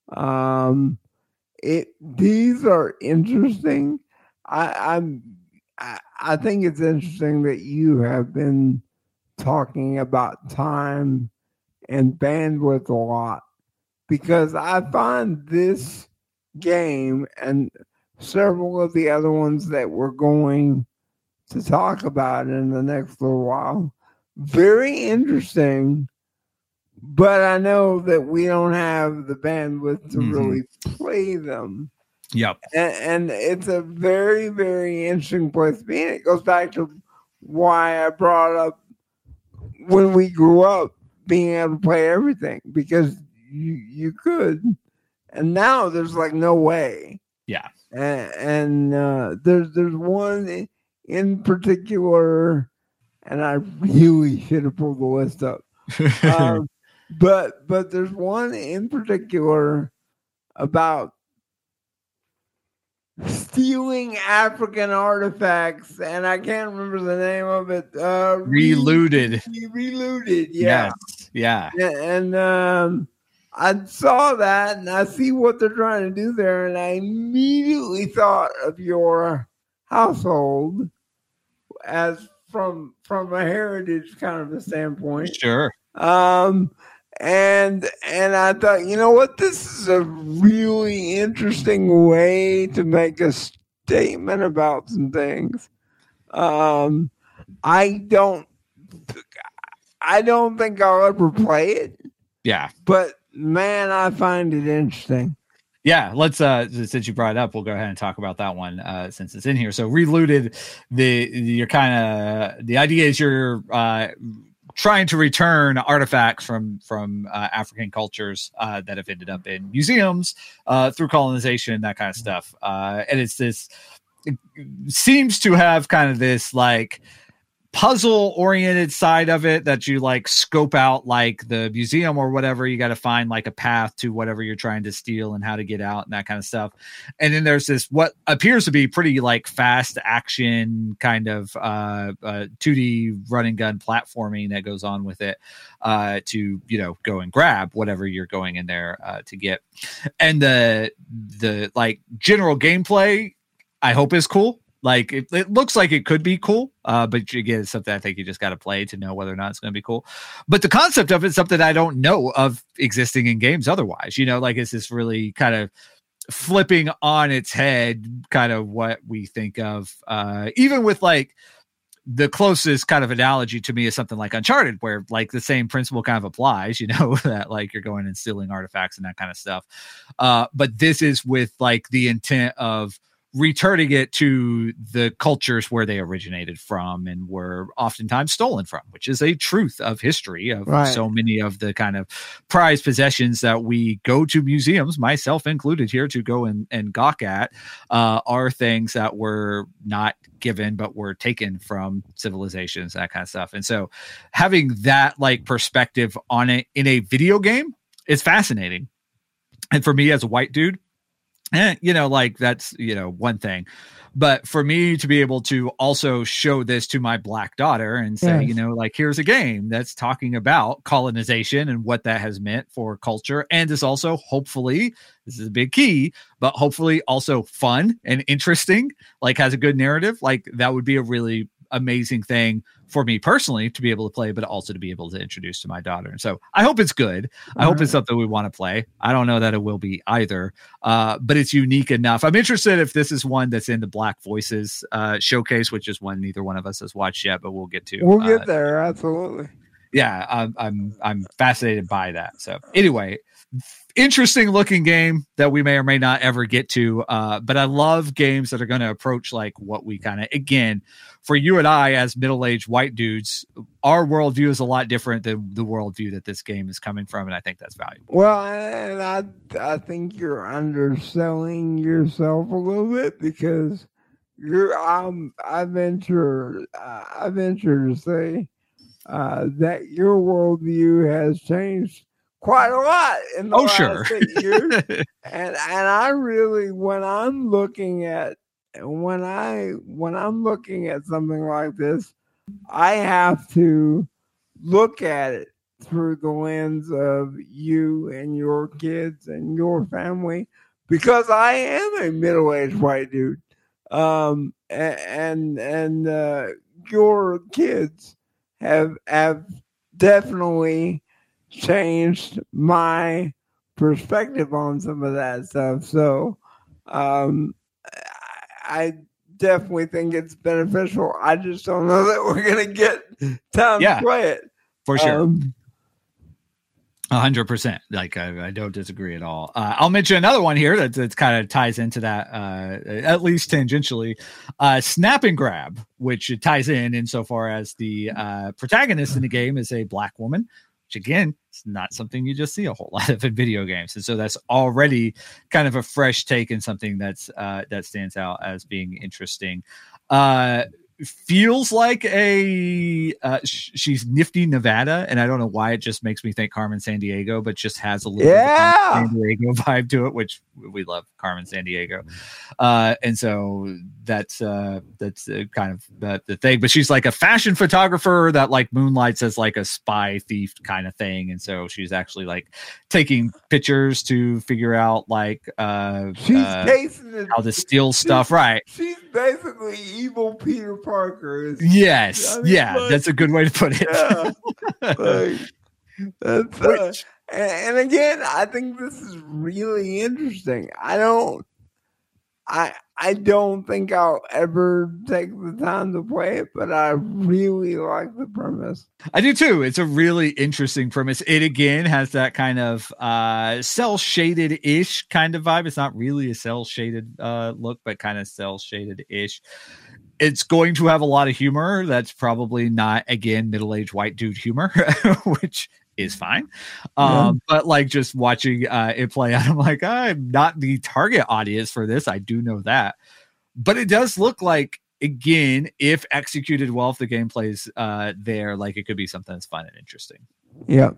These are interesting. I think it's interesting that you have been talking about time and bandwidth a lot, because I find this game and several of the other ones that we're going to talk about in the next little while very interesting. But I know that we don't have the bandwidth to really play them. Yep. And it's a very, very interesting place to be. And it goes back to why I brought up when we grew up being able to play everything, because you could. And now there's like no way. Yeah. And there's one in particular, and I really should have pulled the list up. But there's one in particular about stealing African artifacts, and I can't remember the name of it. Relooted. Relooted, yeah. Yes. Yeah. And I saw that, and I see what they're trying to do there, and I immediately thought of your household as from a heritage kind of a standpoint. Sure. And I thought, you know what, this is a really interesting way to make a statement about some things. I don't think I'll ever play it. Yeah. But man, I find it interesting. Yeah, let's since you brought it up, we'll go ahead and talk about that one since it's in here. So Relooted, the idea is you're trying to return artifacts from African cultures that have ended up in museums through colonization, that kind of stuff. And it seems to have kind of this like puzzle oriented side of it that you like scope out like the museum or whatever. You got to find like a path to whatever you're trying to steal and how to get out and that kind of stuff. And then there's this what appears to be pretty like fast action kind of 2D run and gun platforming that goes on with it to, you know, go and grab whatever you're going in there to get. And the like general gameplay I hope is cool. Like it looks like it could be cool, but again, it's something I think you just got to play to know whether or not it's going to be cool. But the concept of it's something I don't know of existing in games otherwise. You know, like it's this really kind of flipping on its head, kind of what we think of, even with like the closest kind of analogy to me is something like Uncharted, where like the same principle kind of applies. You know, that like you're going and stealing artifacts and that kind of stuff. But this is with like the intent of returning it to the cultures where they originated from and were oftentimes stolen from, which is a truth of history of so many of the kind of prized possessions that we go to museums, myself included here, to go and gawk at, are things that were not given but were taken from civilizations, that kind of stuff. And so having that like perspective on it in a video game is fascinating. And for me as a white dude, you know, like that's, you know, one thing, but for me to be able to also show this to my black daughter and say, you know, like here's a game that's talking about colonization and what that has meant for culture. And is also hopefully, this is a big key, but hopefully also fun and interesting, like has a good narrative. Like that would be a really amazing thing for me personally to be able to play, but also to be able to introduce to my daughter. And so I hope it's good. I hope it's something we want to play. I don't know that it will be either, but it's unique enough. I'm interested if this is one that's in the Black Voices showcase, which is one neither one of us has watched yet, but we'll get to. We'll get there. Absolutely. Yeah, I'm fascinated by that. So anyway, interesting looking game that we may or may not ever get to. But I love games that are going to approach like what we kind of, again, for you and I as middle-aged white dudes, our worldview is a lot different than the worldview that this game is coming from. And I think that's valuable. Well, and I think you're underselling yourself a little bit because I venture to say that your worldview has changed quite a lot in the last 8 years. and I really, when I'm looking at something like this, I have to look at it through the lens of you and your kids and your family, because I am a middle-aged white dude. And your kids have definitely changed my perspective on some of that stuff. So I definitely think it's beneficial. I just don't know that we're gonna get time to play it for sure. 100%. Like I don't disagree at all. I'll mention another one here that kind of ties into that, at least tangentially. Snap and Grab, which ties in insofar as the protagonist in the game is a black woman, which again, it's not something you just see a whole lot of in video games, and so that's already kind of a fresh take and something that's that stands out as being interesting. Feels like she's Nifty Nevada, and I don't know why it just makes me think Carmen Sandiego, but just has a little bit of Carmen Sandiego vibe to it, which we love Carmen Sandiego, and so that's kind of the thing. But she's like a fashion photographer that like moonlights as like a spy thief kind of thing, and so she's actually like taking pictures to figure out like how to steal stuff. Right? She's basically evil Peter Parker. Yes, that's a good way to put it. Yeah, and again, I think this is really interesting. I don't think I'll ever take the time to play it, but I really like the premise. I do too. It's a really interesting premise. It again has that kind of cell shaded ish kind of vibe. It's not really a cell shaded look, but kind of cell shaded ish. It's going to have a lot of humor. That's probably not, again, middle-aged white dude humor, which is fine. But like just watching it play out, I'm like, I'm not the target audience for this. I do know that. But it does look like, again, if executed well, if the gameplay's there, like it could be something that's fun and interesting. Yeah.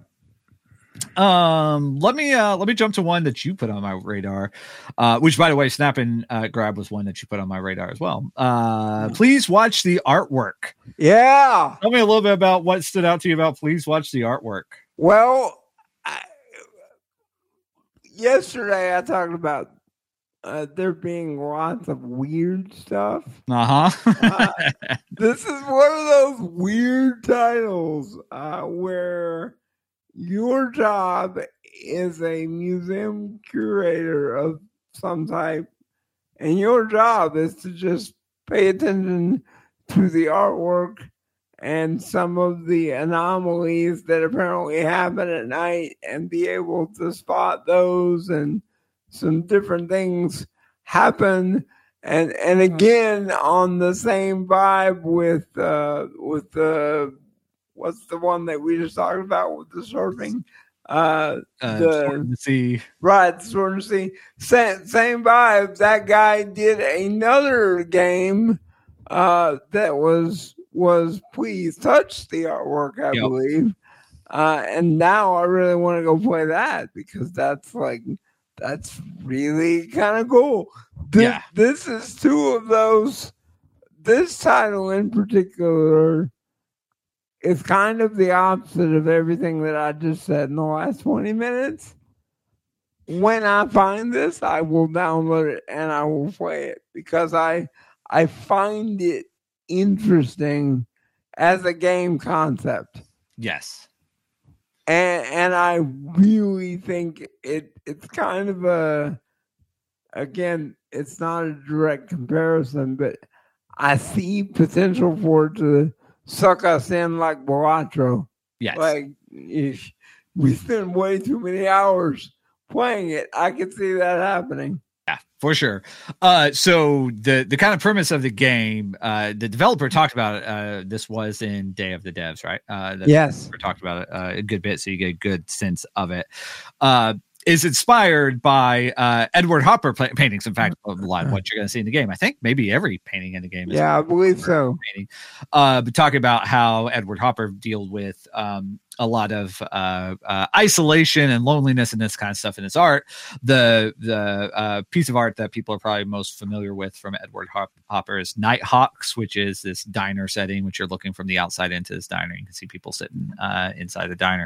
Let me jump to one that you put on my radar, which by the way, Snap and Grab was one that you put on my radar as well. Please watch the artwork. Yeah. Tell me a little bit about what stood out to you about Please Watch the Artwork. Well, yesterday I talked about there being lots of weird stuff. This is one of those weird titles where your job is a museum curator of some type, and your job is to just pay attention to the artwork and some of the anomalies that apparently happen at night and be able to spot those, and some different things happen. And again, on the same vibe with the what's the one that we just talked about with the surfing? Sword in the Sea. Right, Sword in the Sea. Same vibe. That guy did another game that was Please Touch the Artwork, I believe. And now I really want to go play that because that's really kind of cool. This is two of those. This title in particular is kind of the opposite of everything that I just said in the last 20 minutes. When I find this, I will download it and I will play it because I find it interesting as a game concept. Yes. And I really think it's kind of again, it's not a direct comparison, but I see potential for it to suck us in like Balatro. Yes. Like, if we spend way too many hours playing it, I could see that happening. Yeah, for sure. So the kind of premise of the game, the developer talked about it. This was in Day of the Devs, right? Yes. We talked about it a good bit, so you get a good sense of it. Is inspired by Edward Hopper paintings. In fact, a lot of what you're going to see in the game. I think maybe every painting in the game is. Yeah, I believe so. Painting. But talking about how Edward Hopper dealt with a lot of isolation and loneliness and this kind of stuff in his art. The piece of art that people are probably most familiar with from Edward Hopper is Nighthawks, which is this diner setting, which you're looking from the outside into this diner. You can see people sitting inside the diner.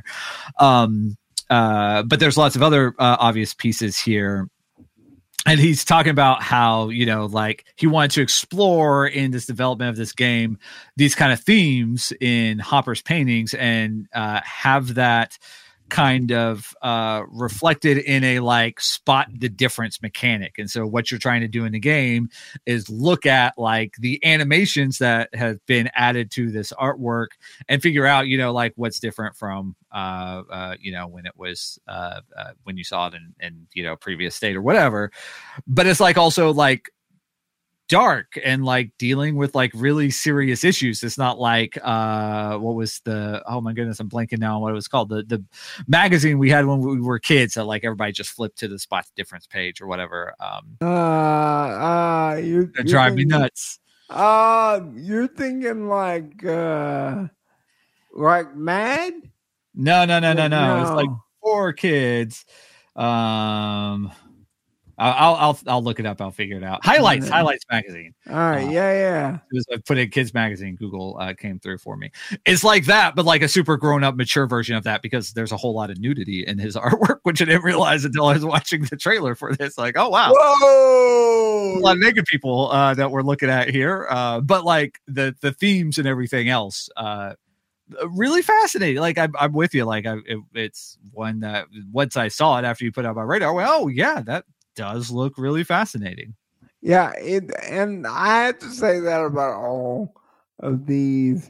But there's lots of other obvious pieces here. And he's talking about how, like he wanted to explore in this development of this game, these kind of themes in Hopper's paintings and have that kind of reflected in a like spot the difference mechanic. And so what you're trying to do in the game is look at like the animations that have been added to this artwork and figure out, you know, like what's different from you know, when it was when you saw it in you know, previous state or whatever. But it's like also like dark and like dealing with like really serious issues. It's not like what was the, oh my goodness, I'm blanking now on what it was called, the magazine we had when we were kids that like everybody just flipped to the spot difference page or whatever. You're drive me nuts. You're thinking like Mad? No. It's like for kids. I'll look it up. I'll figure it out. Highlights magazine. All right. Yeah. I put in kids magazine. Google came through for me. It's like that, but like a super grown up, mature version of that, because there's a whole lot of nudity in his artwork, which I didn't realize until I was watching the trailer for this. Like, oh wow, whoa, a lot of naked people that we're looking at here. But like the themes and everything else, really fascinating. Like I'm with you. Like it's one that once I saw it after you put it on my radar, well, oh yeah, that does look really fascinating. Yeah, and I have to say that about all of these.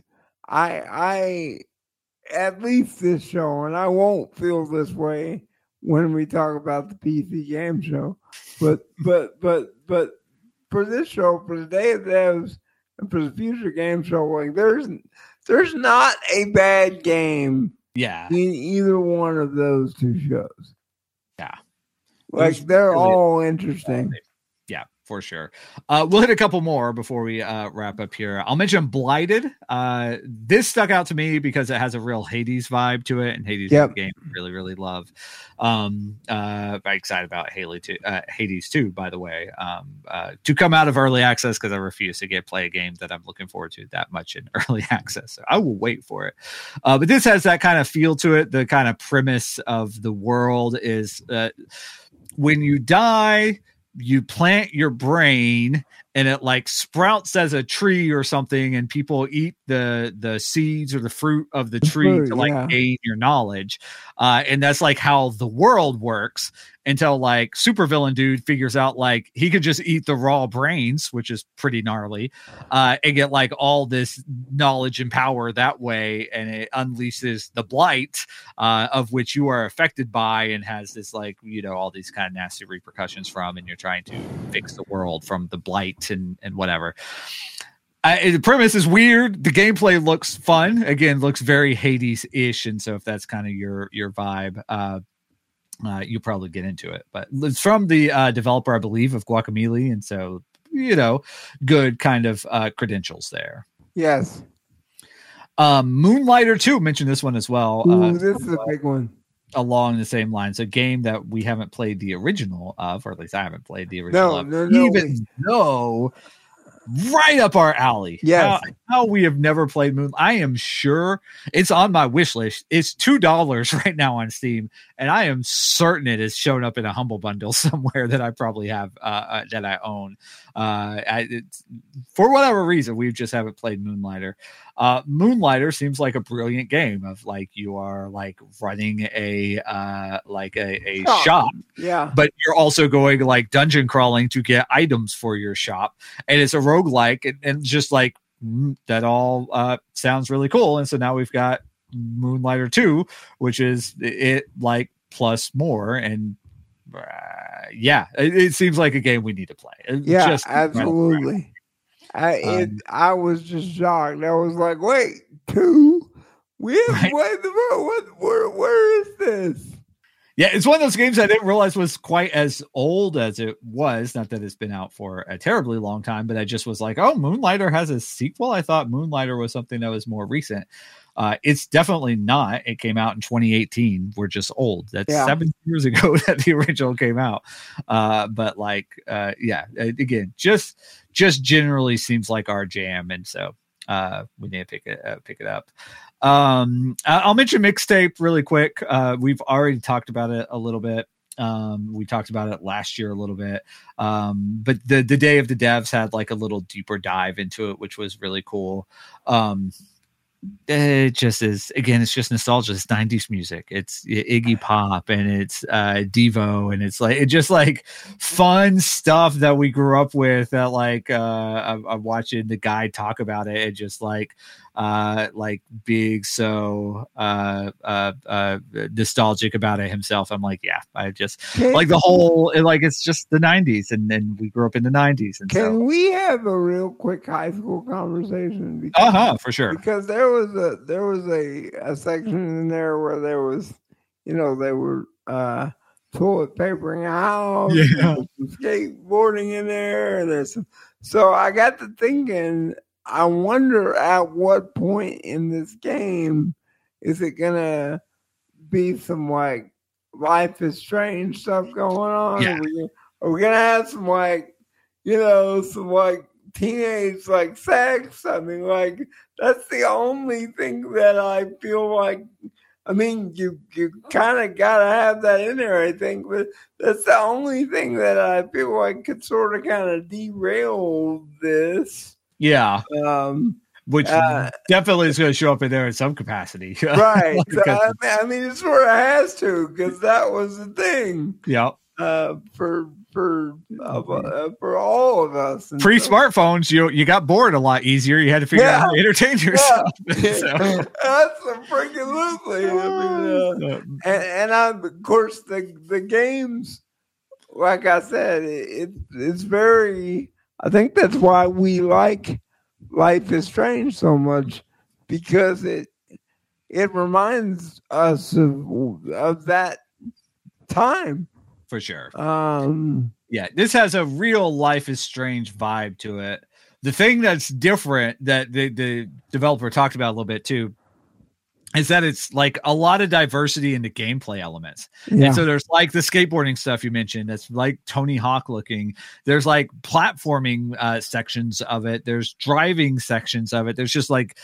I at least this show, and I won't feel this way when we talk about the PC game show, but for this show, for the Day of Devs, and for the future game show, like there's not a bad game, yeah, in either one of those two shows. Yeah. Like they're really all interesting. Yeah, for sure. We'll hit a couple more before we wrap up here. I'll mention Blighted. This stuck out to me because it has a real Hades vibe to it, and Hades is a game I really, really love. Very excited about Hades too, by the way, to come out of early access, because I refuse to play a game that I'm looking forward to that much in early access. So I will wait for it. But this has that kind of feel to it. The kind of premise of the world is when you die, you plant your brain and it like sprouts as a tree or something, and people eat the seeds or the fruit of the tree to like gain your knowledge. And that's like how the world works, until like supervillain dude figures out like he could just eat the raw brains, which is pretty gnarly, and get like all this knowledge and power that way. And it unleashes the blight, of which you are affected by, and has this like, you know, all these kind of nasty repercussions from, and you're trying to fix the world from the blight and whatever. The premise is weird. The gameplay looks fun. Again, looks very Hades-ish. And so if that's kind of your vibe, you probably get into it. But it's from the developer, I believe, of Guacamelee. And so, you know, good kind of credentials there. Yes. Moonlighter 2, mentioned this one as well. Ooh, this is a big one. Along the same lines, a game that we haven't played the original of, or at least I haven't played the original even though right up our alley. Yes. How we have never played Moon. I am sure it's on my wish list. It's $2 right now on Steam, and I am certain it has shown up in a Humble Bundle somewhere that I probably have that I own. For whatever reason, we just haven't played Moonlighter. Moonlighter seems like a brilliant game of like you are like running a shop, yeah, but you're also going like dungeon crawling to get items for your shop, and it's a roguelike, and just like that all sounds really cool. And so now we've got Moonlighter 2, which is it like plus more, and it seems like a game we need to play. Yeah, just absolutely. I was just shocked. I was like, wait, 2? We haven't played the where is this? Yeah, it's one of those games I didn't realize was quite as old as it was. Not that it's been out for a terribly long time, but I just was like, oh, Moonlighter has a sequel? I thought Moonlighter was something that was more recent. It's definitely not. It came out in 2018. We're just old. That's 7 years ago that the original came out. But like, again, just generally seems like our jam. And so we need to pick it up. I'll mention Mixtape really quick. We've already talked about it a little bit. We talked about it last year a little bit. But the Day of the Devs had like a little deeper dive into it, which was really cool. it just is, again, it's just nostalgia. It's 90s music. It's Iggy Pop and it's Devo, and it's like, it's just like fun stuff that we grew up with, that like I'm watching the guy talk about it, and just like being so nostalgic about it himself. I'm like, yeah, I just like the whole, like, it's just the 90s, and then we grew up in the 90s. And Can we have a real quick high school conversation? For sure. Because there was a section in there where there was, they were toilet papering a house, some skateboarding in there, and so I got to thinking, I wonder at what point in this game is it gonna be some like Life is Strange stuff going on? Yeah. Are we gonna have some like, some like teenage like sex? I mean, like, that's the only thing that I feel like. I mean, you kind of gotta have that in there, I think, but that's the only thing that I feel like could sort of kind of derail this. Yeah. Which definitely is going to show up in there in some capacity. Right. So, I mean, it sort of has to, because that was the thing. Yeah. For all of us. And pre-smartphones, you got bored a lot easier. You had to figure out how to entertain yourself. So. That's a freaking lovely. I mean, and of course the games, like I said, it's very. I think that's why we like Life is Strange so much, because it reminds us of that time. For sure. Yeah, this has a real Life is Strange vibe to it. The thing that's different that the developer talked about a little bit too is that it's like a lot of diversity in the gameplay elements. Yeah. And so there's like the skateboarding stuff you mentioned, that's like Tony Hawk looking. There's like platforming sections of it. There's driving sections of it. There's just like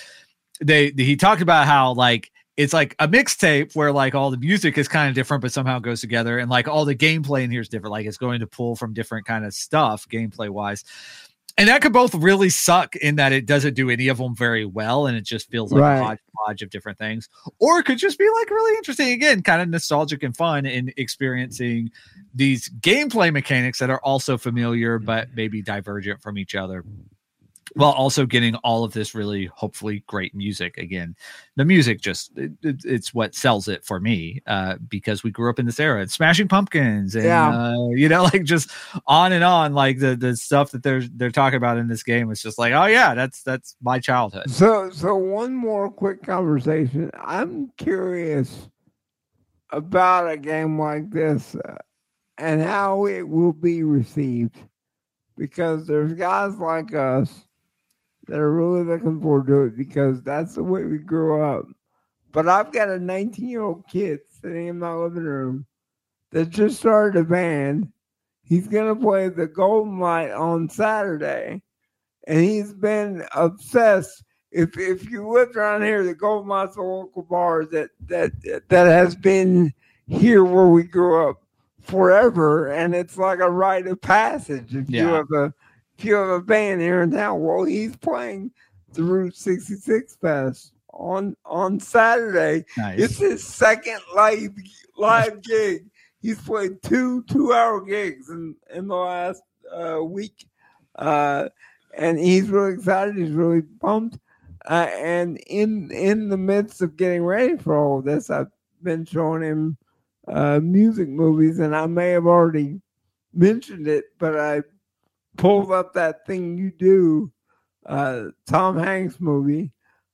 he talked about how like it's like a mixtape where like all the music is kind of different, but somehow goes together. And like all the gameplay in here is different. Like it's going to pull from different kind of stuff gameplay wise. And that could both really suck in that it doesn't do any of them very well, and it just feels like a hodgepodge of different things. Or it could just be like really interesting, again, kind of nostalgic and fun in experiencing these gameplay mechanics that are also familiar, but maybe divergent from each other, while also getting all of this really, hopefully, great music. Again, the music just, it's what sells it for me, because we grew up in this era. Smashing Pumpkins and, like just on and on, like the stuff that they're talking about in this game. It's just like, oh yeah, that's my childhood. So one more quick conversation. I'm curious about a game like this and how it will be received, because there's guys like us that are really looking forward to it, because that's the way we grew up. But I've got a 19-year-old kid sitting in my living room that just started a band. He's going to play the Golden Light on Saturday, and he's been obsessed. If you lived around here, the Golden Light's a local bar that has been here where we grew up forever, and it's like a rite of passage. If you have a band here in town, well, he's playing the Route 66 Fest on Saturday. Nice. It's his second live gig. He's played two 2-hour gigs in the last week, and he's really excited. He's really pumped. And in the midst of getting ready for all of this, I've been showing him music movies, and I may have already mentioned it, but I pulled up that Thing You Do, Tom Hanks movie,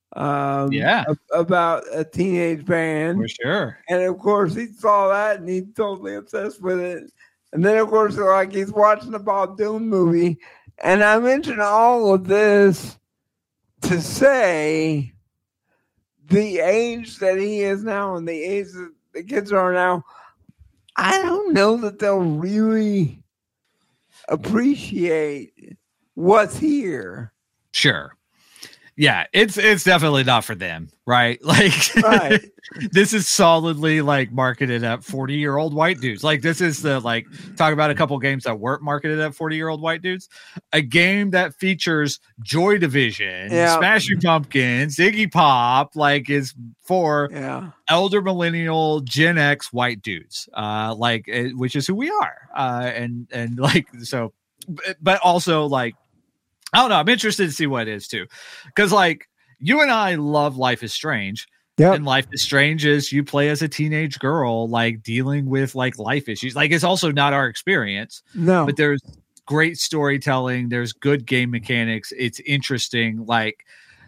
about a teenage band. For sure. And of course, he saw that and he's totally obsessed with it. And then, of course, like he's watching the Bob Dylan movie. And I mention all of this to say the age that he is now and the age that the kids are now, I don't know that they'll really appreciate what's here. Sure. Yeah, it's definitely not for them, right? Like, Right. This is solidly like marketed at 40-year-old white dudes. Like, this is the like talk about a couple games that weren't marketed at 40-year-old white dudes. A game that features Joy Division, Smashing Pumpkins, Iggy Pop, like is for elder millennial Gen X white dudes, which is who we are, and like so, but also like. I don't know. I'm interested to see what it is too. Because like you and I love Life is Strange. Yep. And Life is Strange is you play as a teenage girl, like dealing with like life issues. Like it's also not our experience. No. But there's great storytelling. There's good game mechanics. It's interesting. Like,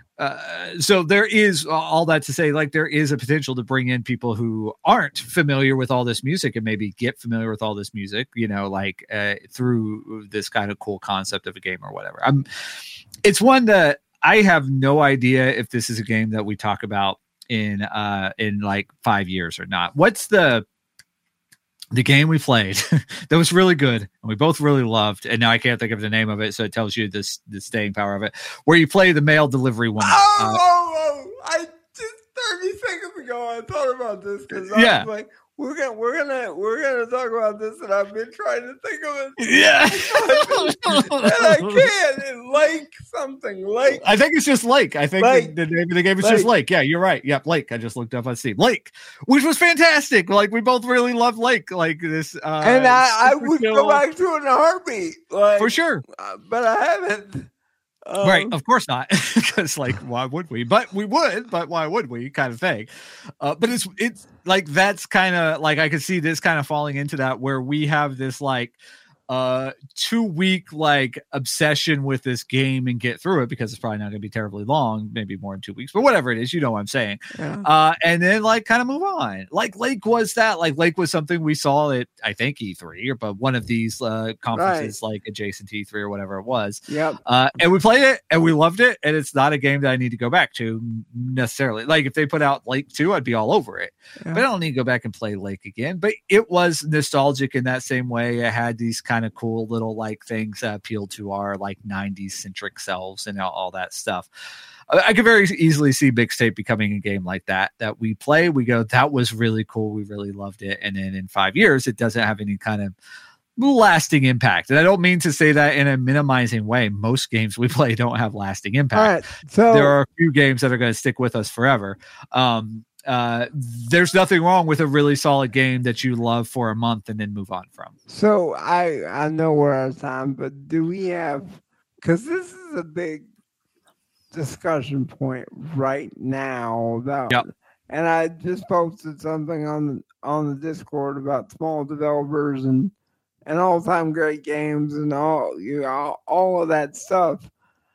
so there is all that to say, like there is a potential to bring in people who aren't familiar with all this music and maybe get familiar with all this music, you know, like through this kind of cool concept of a game or whatever. It's one that I have no idea if this is a game that we talk about in like 5 years or not. What's the game we played that was really good and we both really loved, and now I can't think of the name of it, so it tells you the staying power of it, where you play the mail delivery woman. I just 30 seconds ago I thought about this because I was like, we're gonna talk about this, and I've been trying to think of it. Yeah, and I can't. It's Lake. I think it's just Lake. I think the name of the game is just Lake. Yeah, you're right. Yep, Lake. I just looked up on Steam. Lake, which was fantastic. Like we both really loved Lake. Like this, and I would go back to it in a heartbeat, like, for sure. But I haven't. Right, of course not, because like why would we? But we would. But why would we? Kind of thing. But it's like that's kind of like I could see this kind of falling into that where we have this like 2 week like obsession with this game and get through it because it's probably not going to be terribly long, maybe more than 2 weeks, but whatever it is, you know what I'm saying. And then like kind of move on. Like Lake was that. Like Lake was something we saw at I think E3 but one of these conferences like adjacent to E3 or whatever it was. And we played it and we loved it, and it's not a game that I need to go back to necessarily. Like if they put out Lake 2, I'd be all over it. But I don't need to go back and play Lake again. But it was nostalgic in that same way. It had these kind of cool little like things that appeal to our like 90s centric selves and all that stuff. I could very easily see Mixtape becoming a game like that we play, we go, that was really cool, we really loved it, and then in 5 years it doesn't have any kind of lasting impact. And I don't mean to say that in a minimizing way. Most games we play don't have lasting impact. So there are a few games that are going to stick with us forever. There's nothing wrong with a really solid game that you love for a month and then move on from. So I know we're out of time, but do we have, because this is a big discussion point right now about, and I just posted something on the Discord about small developers and all-time great games and all of that stuff.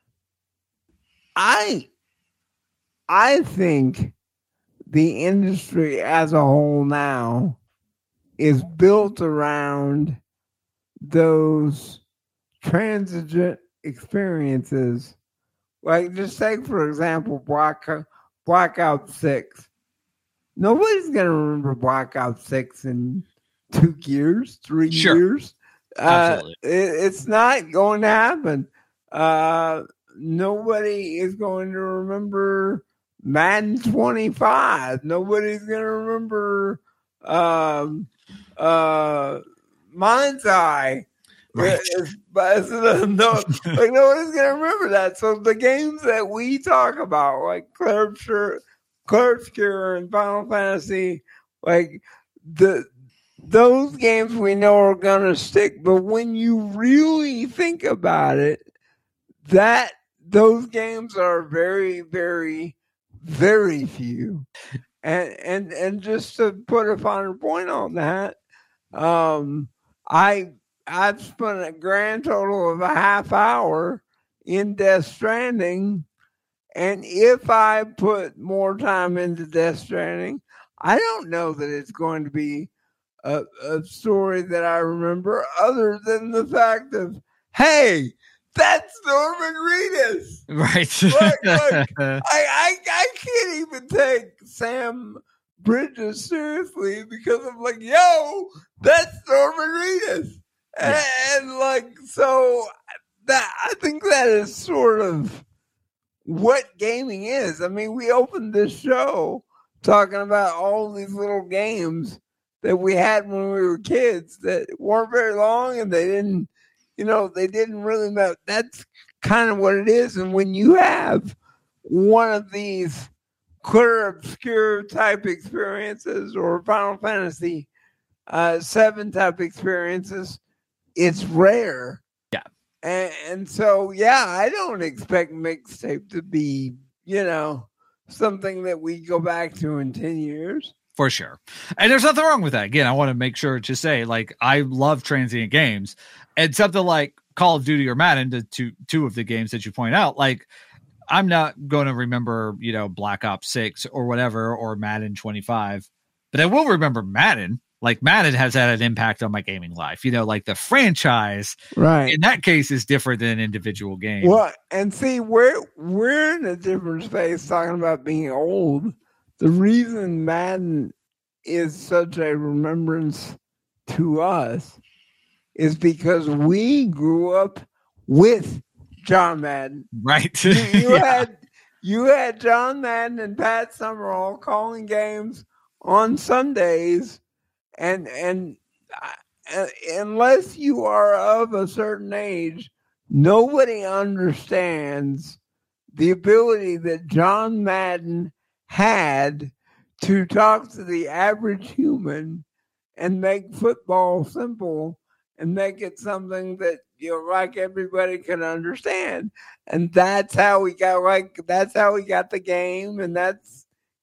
I think the industry as a whole now is built around those transigent experiences. Like, just take, for example, Blackout 6. Nobody's going to remember Blackout 6 in 2 years, 3 years. Absolutely. It's not going to happen. Nobody is going to remember Madden 25. Nobody's going to remember Mind's Eye. Right. But nobody's going to remember that. So the games that we talk about, like Claribscure and Final Fantasy, like those games we know are going to stick. But when you really think about it, those games are very, very, very few. And just to put a finer point on that, I've spent a grand total of a half hour in Death Stranding, and if I put more time into Death Stranding, I don't know that it's going to be a story that I remember, other than the fact of, hey, that's Norman Reedus. Right. Look, I can't even take Sam Bridges seriously because I'm like, yo, that's Norman Reedus. And like, so that I think that is sort of what gaming is. I mean, we opened this show talking about all these little games that we had when we were kids that weren't very long, and they didn't really matter. That's kind of what it is. And when you have one of these clear, obscure type experiences or Final Fantasy 7 type experiences, it's rare. Yeah. And so, yeah, I don't expect mixtape to be, something that we go back to in 10 years. For sure. And there's nothing wrong with that. Again, I want to make sure to say, like, I love transient games, and something like Call of Duty or Madden, the two of the games that you point out, like, I'm not going to remember, Black Ops 6 or whatever, or Madden 25, but I will remember Madden. Like, Madden has had an impact on my gaming life. Like the franchise, right? In that case, is different than an individual game. Well, and see, we're in a different space talking about being old. The reason Madden is such a remembrance to us is because we grew up with John Madden. Right. You had John Madden and Pat Summerall calling games on Sundays, and unless you are of a certain age, nobody understands the ability that John Madden had to talk to the average human and make football simple and make it something that like everybody can understand. And that's how we got the game, and that's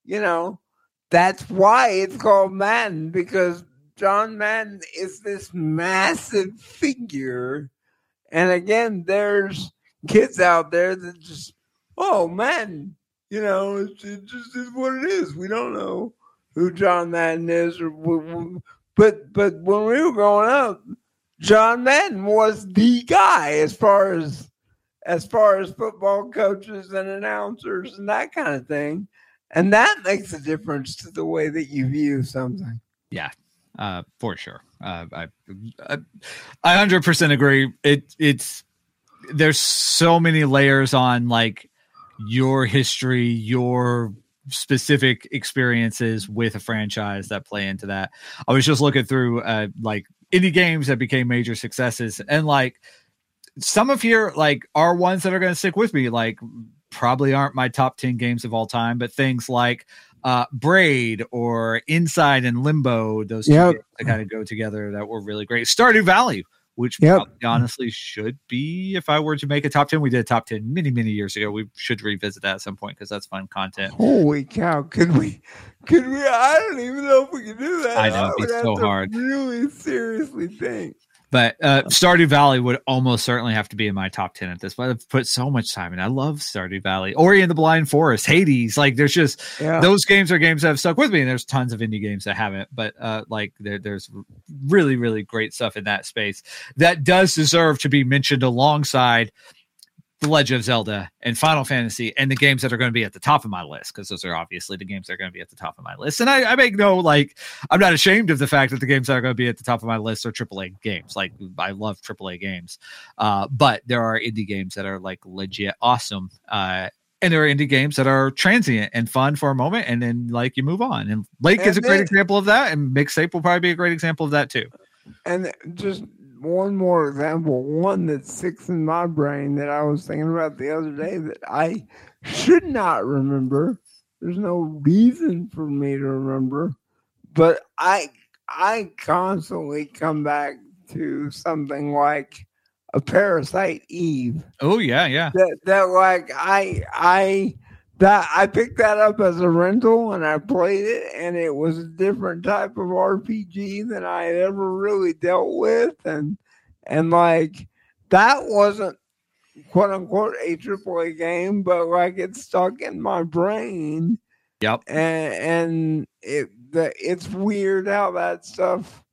why it's called Madden, because John Madden is this massive figure. And again, there's kids out there that just, Madden, it just is what it is. We don't know who John Madden is, but when we were growing up, John Madden was the guy as far as football coaches and announcers and that kind of thing. And that makes a difference to the way that you view something. Yeah, for sure. I 100% agree. It's there's so many layers on, like, your history, your specific experiences with a franchise that play into that. I was just looking through like indie games that became major successes, and like some of here like are ones that are going to stick with me, like probably aren't my top 10 games of all time, but things like Braid or Inside and Limbo, those two games that kind of go together that were really great. Stardew Valley, which probably honestly should be, if I were to make a top 10, we did a top 10 many, many years ago. We should revisit that at some point because that's fun content. Holy cow. Could we? I don't even know if we can do that. I know, it'd be so hard. Really seriously think. But Stardew Valley would almost certainly have to be in my top 10 at this point. I've put so much time in. I love Stardew Valley. Ori and the Blind Forest, Hades. Like, there's just those games are games that have stuck with me, and there's tons of indie games that haven't. But like there's really, really great stuff in that space that does deserve to be mentioned alongside The Legend of Zelda and Final Fantasy and the games that are going to be at the top of my list, because those are obviously the games that are going to be at the top of my list. And I make no, like, I'm not ashamed of the fact that the games that are going to be at the top of my list are AAA games. Like, I love AAA games, but there are indie games that are like legit awesome. And there are indie games that are transient and fun for a moment, and then like you move on. And Lake is a great example of that, and Mixtape will probably be a great example of that too. And just one more example, one that sticks in my brain that I was thinking about the other day that I should not remember. There's no reason for me to remember, but I constantly come back to something like a Parasite Eve. Oh yeah. That like I picked that up as a rental and I played it, and it was a different type of RPG than I had ever really dealt with. And like, that wasn't quote unquote a AAA game, but like it stuck in my brain. Yep. And it's weird how that stuff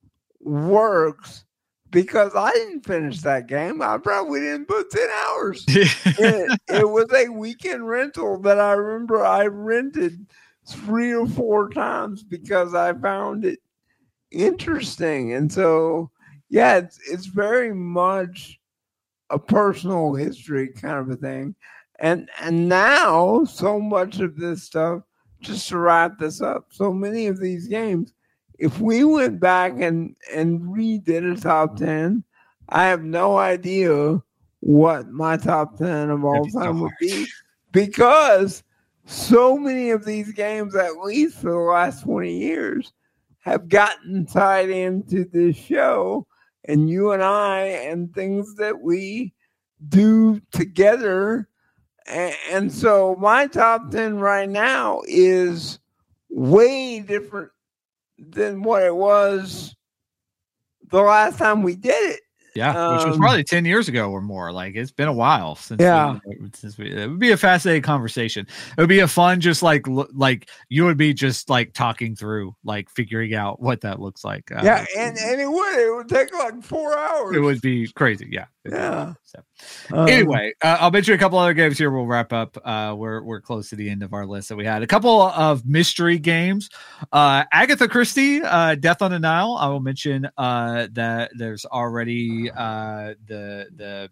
works, because I didn't finish that game. I probably didn't put 10 hours. It was a weekend rental that I remember I rented 3 or 4 times because I found it interesting. And so, it's very much a personal history kind of a thing. And now so much of this stuff, just to wrap this up, so many of these games, if we went back and redid a top 10, I have no idea what my top 10 of all time would be, because so many of these games, at least for the last 20 years, have gotten tied into this show, and you and I, and things that we do together. And so my top 10 right now is way different than what it was the last time we did it. Yeah, which was probably 10 years ago or more. Like, it's been a while since it would be a fascinating conversation. It would be a fun, just like you would be just like talking through, like figuring out what that looks like. And it would take like 4 hours. It would be crazy. Yeah. So, anyway, I'll mention a couple other games here. We'll wrap up. We're close to the end of our list that we had. A couple of mystery games. Agatha Christie, Death on the Nile. I will mention that there's already the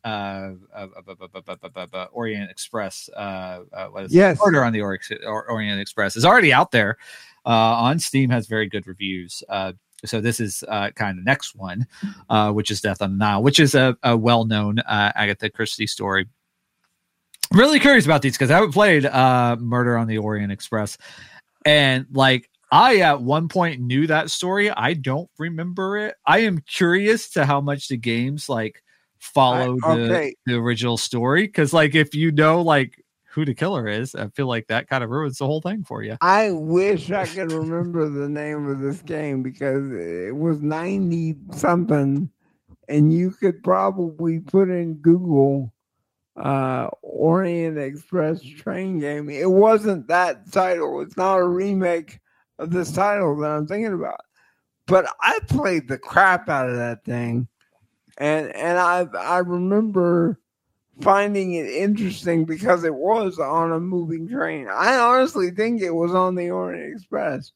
Orient Express. Order on the Orient Express is already out there on Steam. Has very good reviews. So this is kind of the next one, which is Death on the Nile, which is a well-known Agatha Christie story. I'm really curious about these because I haven't played Murder on the Orient Express, and like I at one point knew that story. I don't remember it. I am curious to how much the games like follow the original story, because like if you know like who the killer is, I feel like that kind of ruins the whole thing for you. I wish I could remember the name of this game, because it was 90 something, and you could probably put in Google Orient Express train game. It wasn't that title. It's not a remake of this title that I'm thinking about. But I played the crap out of that thing, and I remember finding it interesting because it was on a moving train. I honestly think it was on the Orient Express.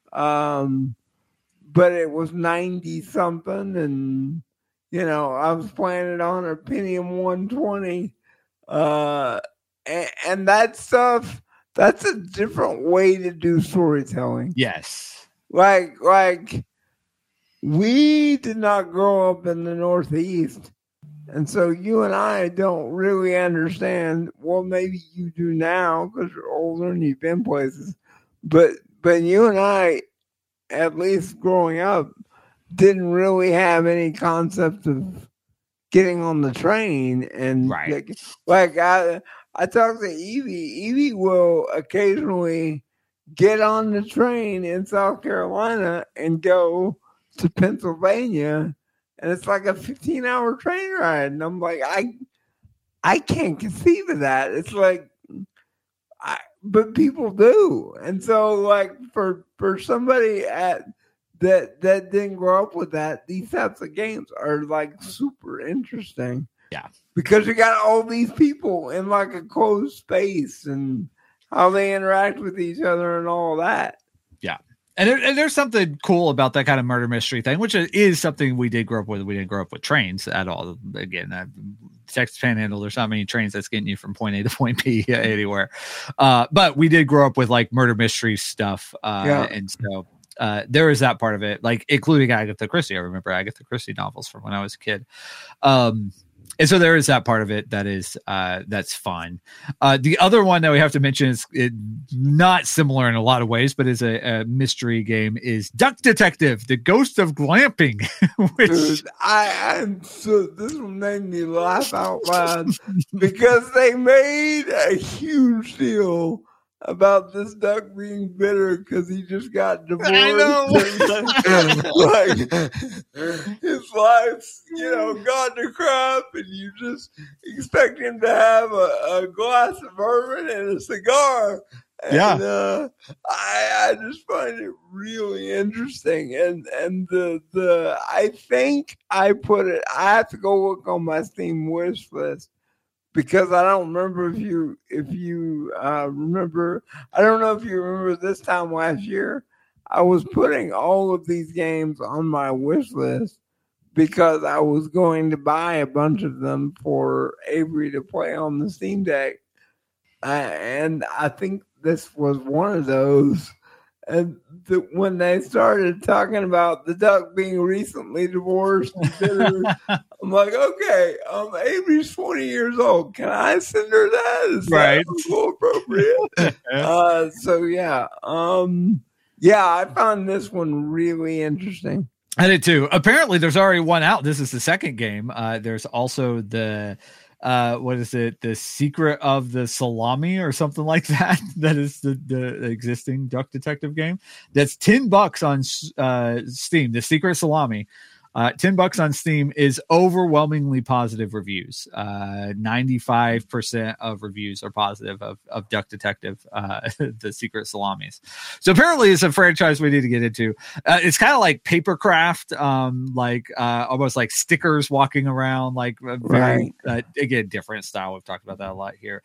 But it was 90 something, and you know, I was playing it on a Pentium 120. And that stuff, that's a different way to do storytelling. Yes. Like we did not grow up in the Northeast. And so you and I don't really understand. Well, maybe you do now because you're older and you've been places. But you and I, at least growing up, didn't really have any concept of getting on the train. And right. like I talked to Evie. Evie will occasionally get on the train in South Carolina and go to Pennsylvania. And it's like a 15-hour train ride. And I'm like, I can't conceive of that. It's like, but people do. And so like for somebody that didn't grow up with that, these types of games are like super interesting. Yeah. Because you got all these people in like a closed space and how they interact with each other and all that. Yeah. And there's something cool about that kind of murder mystery thing, which is something we did grow up with. We didn't grow up with trains at all. Again, Texas Panhandle, there's not many trains that's getting you from point A to point B anywhere. But we did grow up with like murder mystery stuff. And so there is that part of it, like including Agatha Christie. I remember Agatha Christie novels from when I was a kid. And so there is that part of it that is that's fun. The other one that we have to mention is not similar in a lot of ways, but is a mystery game, is Duck Detective: The Ghost of Glamping. Which dude, I'm so this one made me laugh out loud because they made a huge deal about this duck being bitter because he just got divorced. I know. Like his life's, gone to crap, and you just expect him to have a glass of bourbon and a cigar. And, I just find it really interesting, and the I think I put it. I have to go look on my Steam wish list. Because I don't remember if you remember. I don't know if you remember this time last year. I was putting all of these games on my wish list because I was going to buy a bunch of them for Avery to play on the Steam Deck. and I think this was one of those. And when they started talking about the duck being recently divorced, I'm like, okay, Avery's 20 years old. Can I send her that? Is Right. that a little appropriate? So yeah, I found this one really interesting. I did too. Apparently, there's already one out. This is the second game. There's also the what is it? The Secret of the Salami or something like that. That is the existing Duck Detective game. That's $10 on Steam. The Secret Salami. $10 on Steam is overwhelmingly positive reviews. 95% of reviews are positive of Duck Detective, the Secret Salamis. So apparently it's a franchise we need to get into. It's kind of like papercraft, almost like stickers walking around, like very, again, different style. We've talked about that a lot here.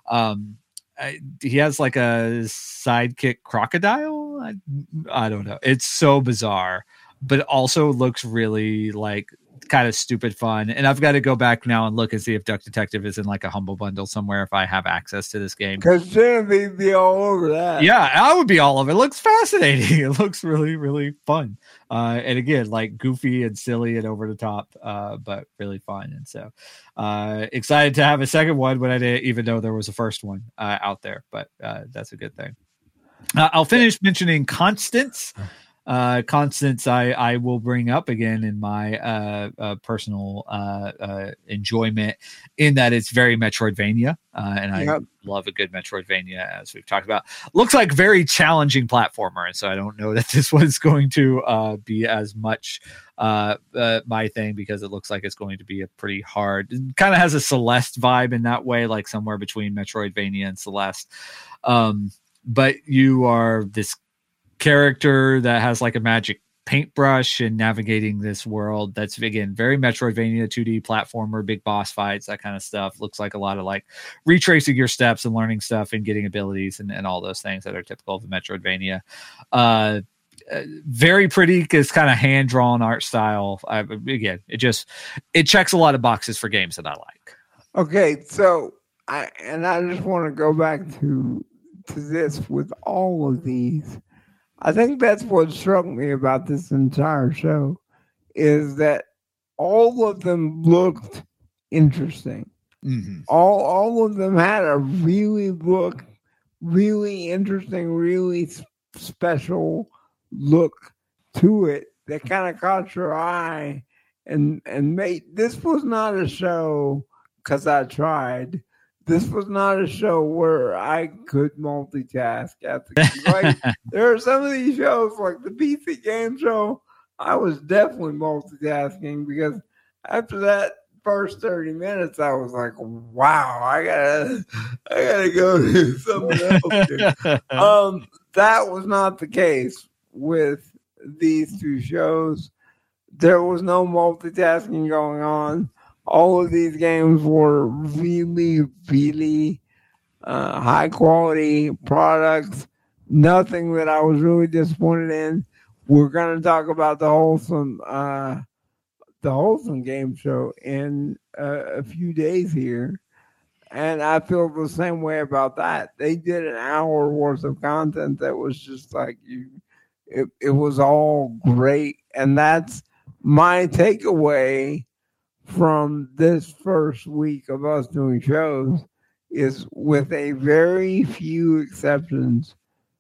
He has like a sidekick crocodile. I don't know. It's so bizarre, but also looks really like kind of stupid fun. And I've got to go back now and look and see if Duck Detective is in like a Humble Bundle somewhere if I have access to this game. Because Genevieve be all over that. Yeah, I would be all over it. It looks fascinating. It looks really, really fun. And again, like goofy and silly and over the top, but really fun. And so excited to have a second one when I didn't even know there was a first one out there. But that's a good thing. I'll finish mentioning Constance. Constance, I will bring up again in my personal enjoyment, in that it's very Metroidvania, and I love a good Metroidvania, as we've talked about. Looks like very challenging platformer, and so I don't know that this one's going to be as much my thing, because it looks like it's going to be a pretty hard. It kind of has a Celeste vibe in that way, like somewhere between Metroidvania and Celeste. But you are this character that has like a magic paintbrush and navigating this world that's, again, very Metroidvania, 2D platformer, big boss fights, that kind of stuff. Looks like a lot of like retracing your steps and learning stuff and getting abilities and all those things that are typical of the Metroidvania. Very pretty. It's kind of hand-drawn art style. Again, it checks a lot of boxes for games that I like. Okay, so I just want to go back to this with all of these. I think that's what struck me about this entire show, is that all of them looked interesting. Mm-hmm. All of them had a really interesting, really special look to it that kind of caught your eye and made. This was not a show because I tried. This was not a show where I could multitask at the like. There are some of these shows, like the PC Game Show. I was definitely multitasking, because after that first 30 minutes, I was like, "Wow, I gotta go do something else here." That was not the case with these two shows. There was no multitasking going on. All of these games were really, really high quality products. Nothing that I was really disappointed in. We're going to talk about the Wholesome Game Show in a few days here, and I feel the same way about that. They did an hour worth of content that was just like it was all great, and that's my takeaway from this first week of us doing shows. Is, with a very few exceptions,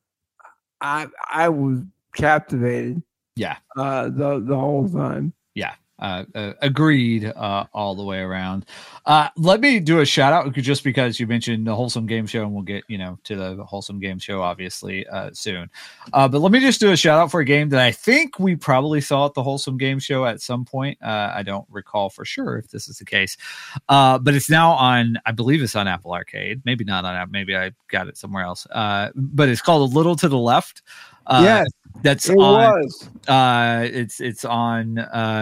I was captivated. Yeah. The whole time. Yeah. Agreed all the way around. Let me do a shout out, just because you mentioned the Wholesome Game Show, and we'll get to the Wholesome Game Show obviously soon. But let me just do a shout out for a game that I think we probably saw at the Wholesome Game Show at some point. I don't recall for sure if this is the case, but it's now on, I believe it's on Apple Arcade, maybe not on Apple, maybe I got it somewhere else, but it's called A Little to the Left. Yes. That's It was. it's on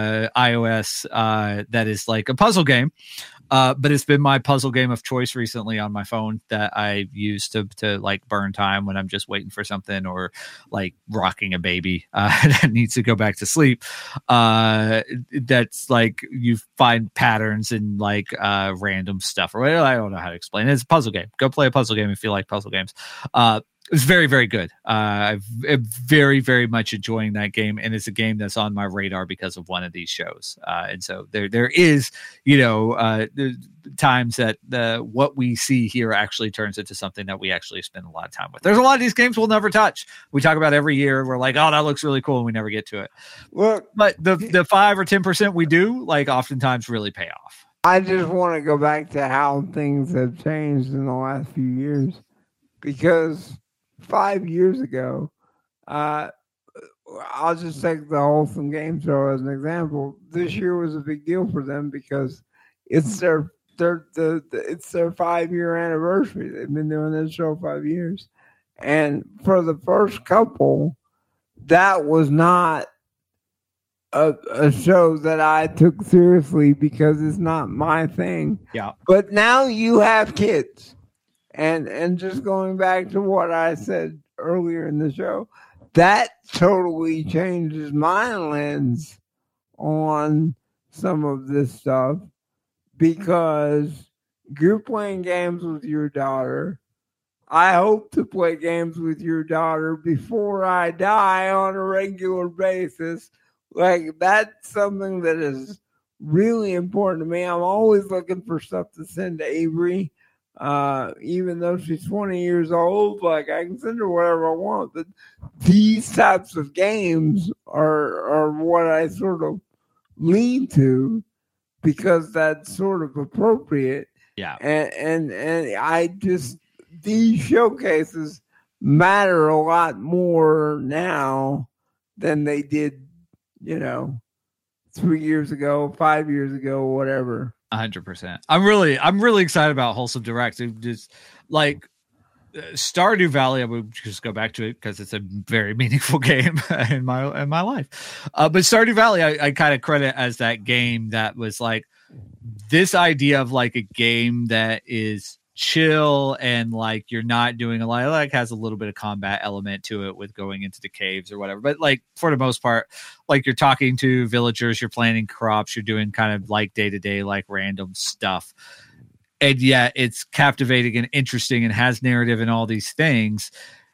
iOS. That is like a puzzle game. But it's been my puzzle game of choice recently on my phone that I use to like burn time when I'm just waiting for something or like rocking a baby that needs to go back to sleep. That's like you find patterns in like random stuff or whatever. I don't know how to explain it. It's a puzzle game. Go play a puzzle game if you like puzzle games. It's very, very good. I'm very, very much enjoying that game, and it's a game that's on my radar because of one of these shows. And so there is, times that what we see here actually turns into something that we actually spend a lot of time with. There's a lot of these games we'll never touch. We talk about every year. We're like, oh, that looks really cool, and we never get to it. Look, but the 5 or 10% we do, like, oftentimes really pay off. I just want to go back to how things have changed in the last few years, because 5 years ago, I'll just take the Wholesome Game Show as an example. This year was a big deal for them because it's their 5-year anniversary. They've been doing this show 5 years, and for the first couple, that was not a show that I took seriously because it's not my thing. Yeah. But now you have kids. And just going back to what I said earlier in the show, that totally changes my lens on some of this stuff, because you're playing games with your daughter. I hope to play games with your daughter before I die on a regular basis. Like, that's something that is really important to me. I'm always looking for stuff to send to Avery. Even though she's 20 years old, like, I can send her whatever I want, but these types of games are what I sort of lean to because that's sort of appropriate. Yeah. And I just, these showcases matter a lot more now than they did, 3 years ago, 5 years ago, whatever. 100%. I'm really excited about Wholesome Direct. It just like Stardew Valley. I would just go back to it because it's a very meaningful game in my life. But Stardew Valley, I kind of credit as that game that was like this idea of like a game that is chill and like you're not doing a lot, like has a little bit of combat element to it with going into the caves or whatever, but like for the most part, like you're talking to villagers, you're planting crops, you're doing kind of like day-to-day like random stuff, and yet it's captivating and interesting and has narrative and all these things.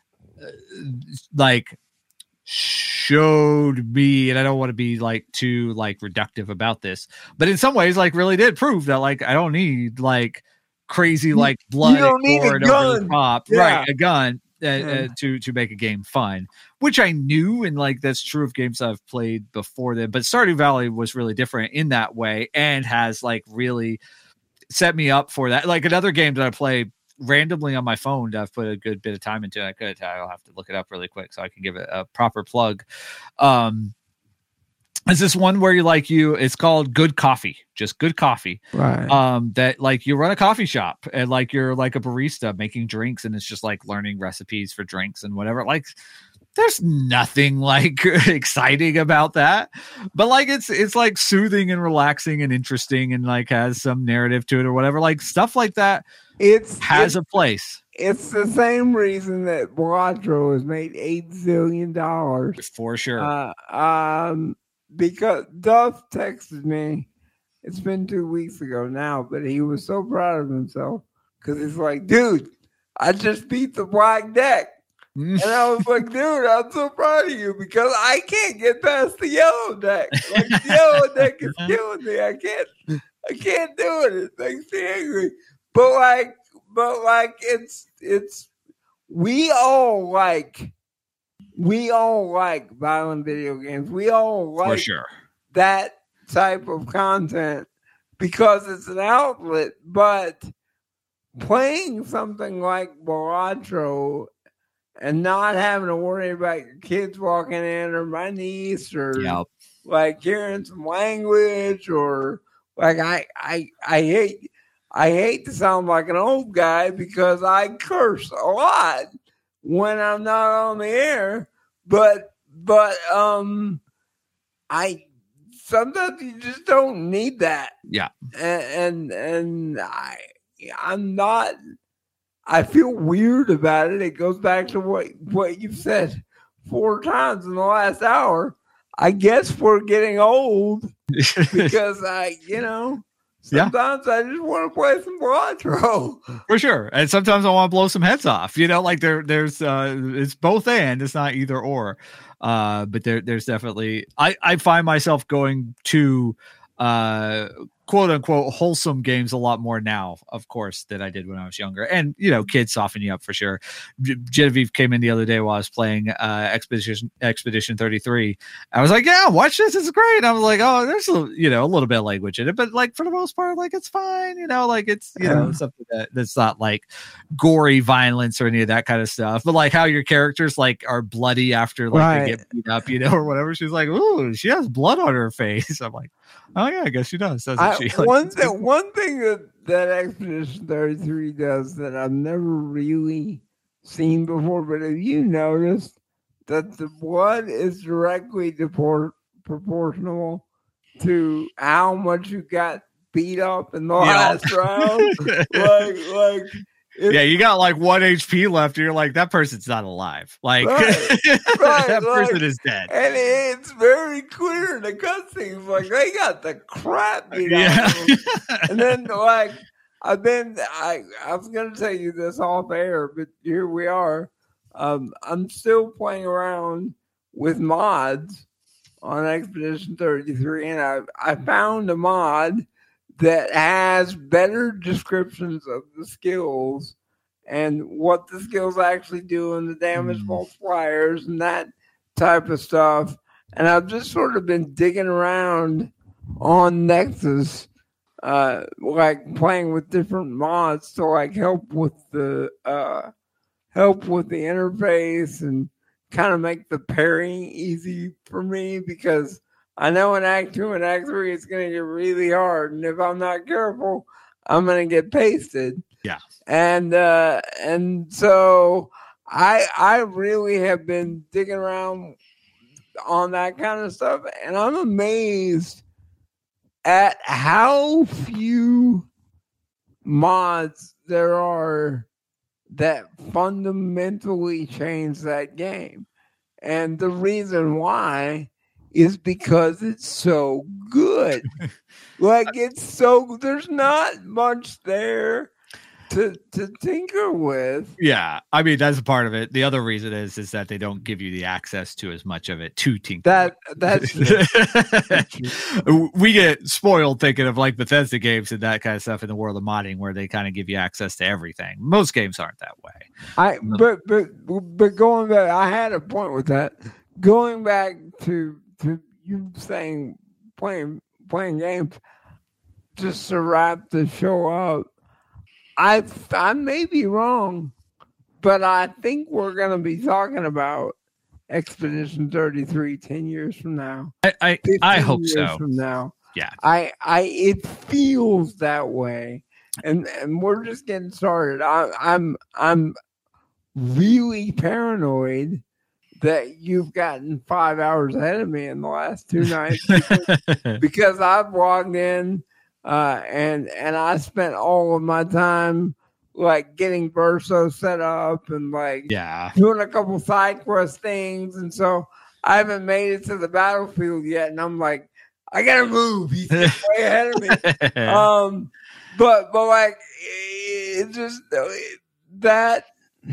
Like showed me, and I don't want to be like too like reductive about this, but in some ways like really did prove that like I don't need like crazy like blood poured over the top, right? A gun to make a game fun, which I knew, and like that's true of games I've played before then. But Stardew Valley was really different in that way, and has like really set me up for that. Like another game that I play randomly on my phone that I've put a good bit of time into. I'll have to look it up really quick so I can give it a proper plug. Is this one where it's called Good Coffee, just Good Coffee. Right. That like you run a coffee shop and like you're like a barista making drinks, and it's just like learning recipes for drinks and whatever. Like there's nothing like exciting about that, but like it's like soothing and relaxing and interesting and like has some narrative to it or whatever. Like stuff like that has a place. It's the same reason that Blatro has made $8 zillion. For sure. Because Duff texted me, it's been 2 weeks ago now, but he was so proud of himself because he's like, dude, I just beat the black deck. And I was like, dude, I'm so proud of you because I can't get past the yellow deck. Like the yellow deck is killing me. I can't do it. It makes me angry. But like it's we all like violent video games. We all like for sure that type of content because it's an outlet. But playing something like Balatro and not having to worry about your kids walking in or my niece or like hearing some language or like I hate to sound like an old guy because I curse a lot when I'm not on the air, but but I sometimes you just don't need that. Yeah. And I'm not. I feel weird about it. It goes back to what you've said 4 times in the last hour. I guess we're getting old because sometimes I just want to play some Quattro. For sure. And sometimes I want to blow some heads off. Like there's it's both and, it's not either or. But there's definitely I find myself going to quote unquote wholesome games a lot more now, of course, than I did when I was younger. And kids soften you up for sure. Genevieve came in the other day while I was playing Expedition 33. I was like, yeah, watch this, it's great. And I was like, oh, there's a little bit of language in it, but like for the most part, like it's fine. Like it's something that's not like gory violence or any of that kind of stuff, but like how your characters like are bloody after like they get beat up, or whatever. She's like, ooh, she has blood on her face. I'm like, oh yeah, I guess she does, doesn't she? One thing that Expedition 33 does that I've never really seen before, but have you noticed that the blood is directly proportional to how much you got beat up in the last round? Yeah, you got like 1 HP left, and you're like, that person's not alive. Like, that person is dead. And it's very clear in the cutscenes, like they got the crap beat out of them. And then, like, I was gonna tell you this off air, but here we are. I'm still playing around with mods on Expedition 33, and I found a mod that has better descriptions of the skills and what the skills actually do and the damage multipliers and that type of stuff. And I've just sort of been digging around on Nexus, like playing with different mods to like help with the interface and kind of make the parrying easy for me, because I know in Act 2 and Act 3 it's going to get really hard, and if I'm not careful, I'm going to get pasted. Yeah. And so I really have been digging around on that kind of stuff, and I'm amazed at how few mods there are that fundamentally change that game. And the reason why is because it's so good. Like, there's not much there to tinker with. Yeah, I mean, that's a part of it. The other reason is that they don't give you the access to as much of it to tinker. That's we get spoiled thinking of like Bethesda games and that kind of stuff in the world of modding, where they kind of give you access to everything. Most games aren't that way. But going back, I had a point with that. Going back to you saying playing games just to wrap the show up, I may be wrong, but I think we're going to be talking about Expedition 33 10 years from now. I hope so. From now, yeah. It feels that way, and we're just getting started. I'm really paranoid that you've gotten 5 hours ahead of me in the last 2 nights because I've logged in and I spent all of my time like getting Verso set up and like doing a couple side quest things, and so I haven't made it to the battlefield yet, and I'm like, I gotta move. He's way ahead of me. But like it just that.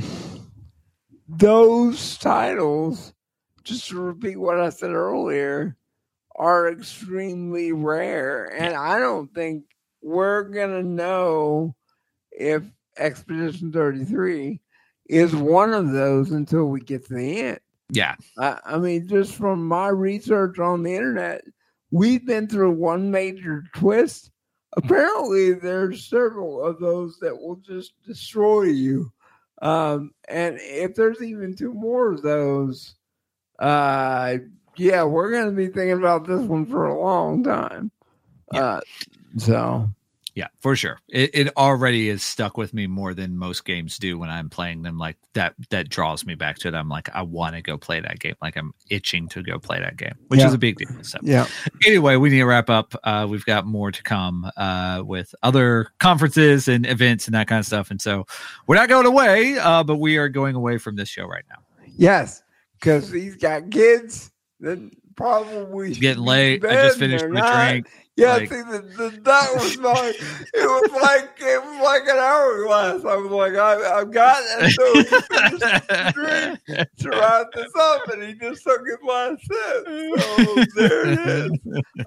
Those titles, just to repeat what I said earlier, are extremely rare. And I don't think we're going to know if Expedition 33 is one of those until we get to the end. Yeah. I mean, just from my research on the internet, we've been through one major twist. Apparently, there's several of those that will just destroy you. And if there's even 2 more of those, we're going to be thinking about this one for a long time. Yeah. Yeah, for sure. It already is stuck with me more than most games do when I'm playing them. Like that draws me back to it. I'm like, I want to go play that game. Like I'm itching to go play that game, which is a big deal. So anyway, we need to wrap up. We've got more to come with other conferences and events and that kind of stuff. And so we're not going away, but we are going away from this show right now. Yes, because he's got kids that probably getting late. I just finished my drink. Yeah, like, see, that was like it was like an hourglass. I was like, I've got it. So he finished the drink to wrap this up, and he just took his last sip. So there it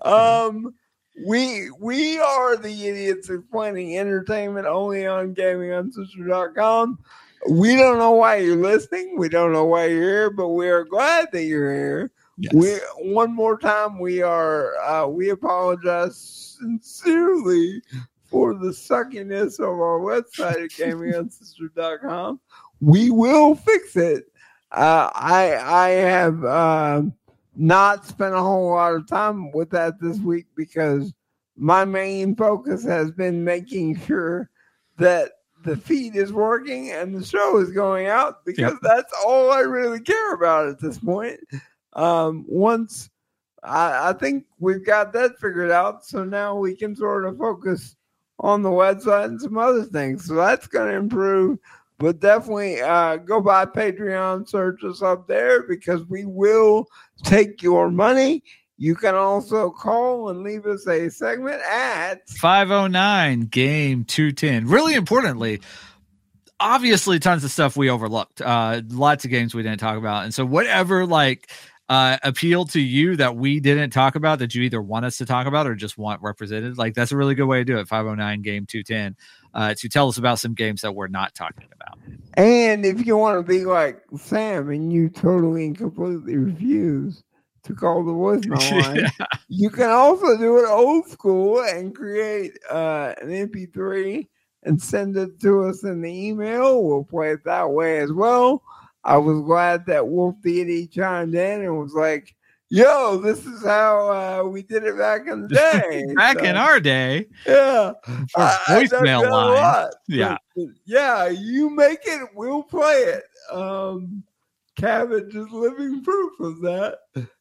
is. We are the Idiots Explaining Entertainment only on GamingUncensored.com. We don't know why you're listening. We don't know why you're here, but we are glad that you're here. Yes. One more time, we apologize sincerely for the suckiness of our website at GamingUncensored.com. We will fix it. I have not spent a whole lot of time with that this week because my main focus has been making sure that the feed is working and the show is going out because that's all I really care about at this point. Once I think we've got that figured out, so now we can sort of focus on the website and some other things. So that's going to improve, but definitely go by Patreon, search us up there because we will take your money. You can also call and leave us a segment at 509 Game 210. Really importantly, obviously tons of stuff we overlooked. Lots of games we didn't talk about. And so whatever appeal to you that we didn't talk about that you either want us to talk about or just want represented, like that's a really good way to do it. 509 Game 210 to tell us about some games that we're not talking about. And if you want to be like Sam and you totally and completely refuse to call the voicemail line, you can also do it old school and create an MP3 and send it to us in the email. We'll play it that way as well. I was glad that Wolf Deity chimed in and was like, yo, this is how we did it back in the day. In our day. Yeah. Voicemail line. Yeah. But, yeah, you make it, we'll play it. Cabot is living proof of that.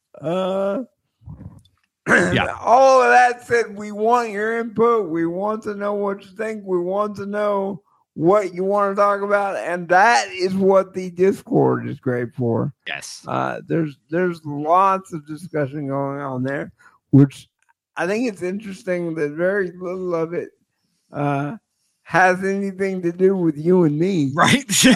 All of that said, we want your input. We want to know what you think. We want to know what you want to talk about, and that is what the Discord is great for. Yes. There's lots of discussion going on there, which I think it's interesting that very little of it has anything to do with you and me. Right. We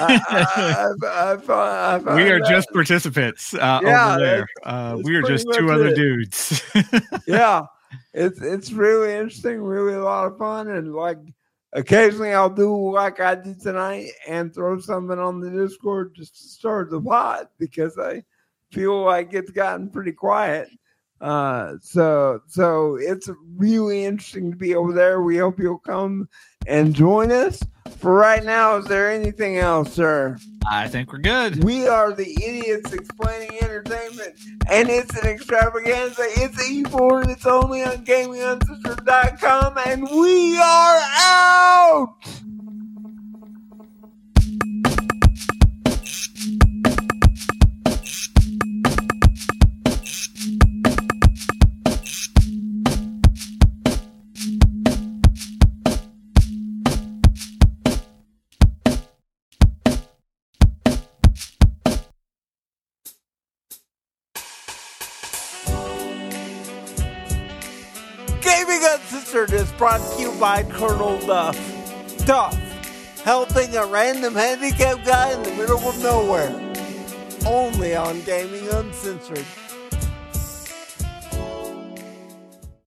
are just participants over there. We are just two other dudes. Yeah. It's really interesting, really a lot of fun, and like occasionally I'll do like I did tonight and throw something on the Discord just to start the pot because I feel like it's gotten pretty quiet. So it's really interesting to be over there. We hope you'll come and join us. For right now, is there anything else, sir? I think we're good. We are the Idiots Explaining Entertainment, and it's an extravaganza. It's evil, and it's only on GamingUncensored.com, and we are out! Gaming Uncensored is brought to you by Colonel Duff. Duff, helping a random handicapped guy in the middle of nowhere. Only on Gaming Uncensored.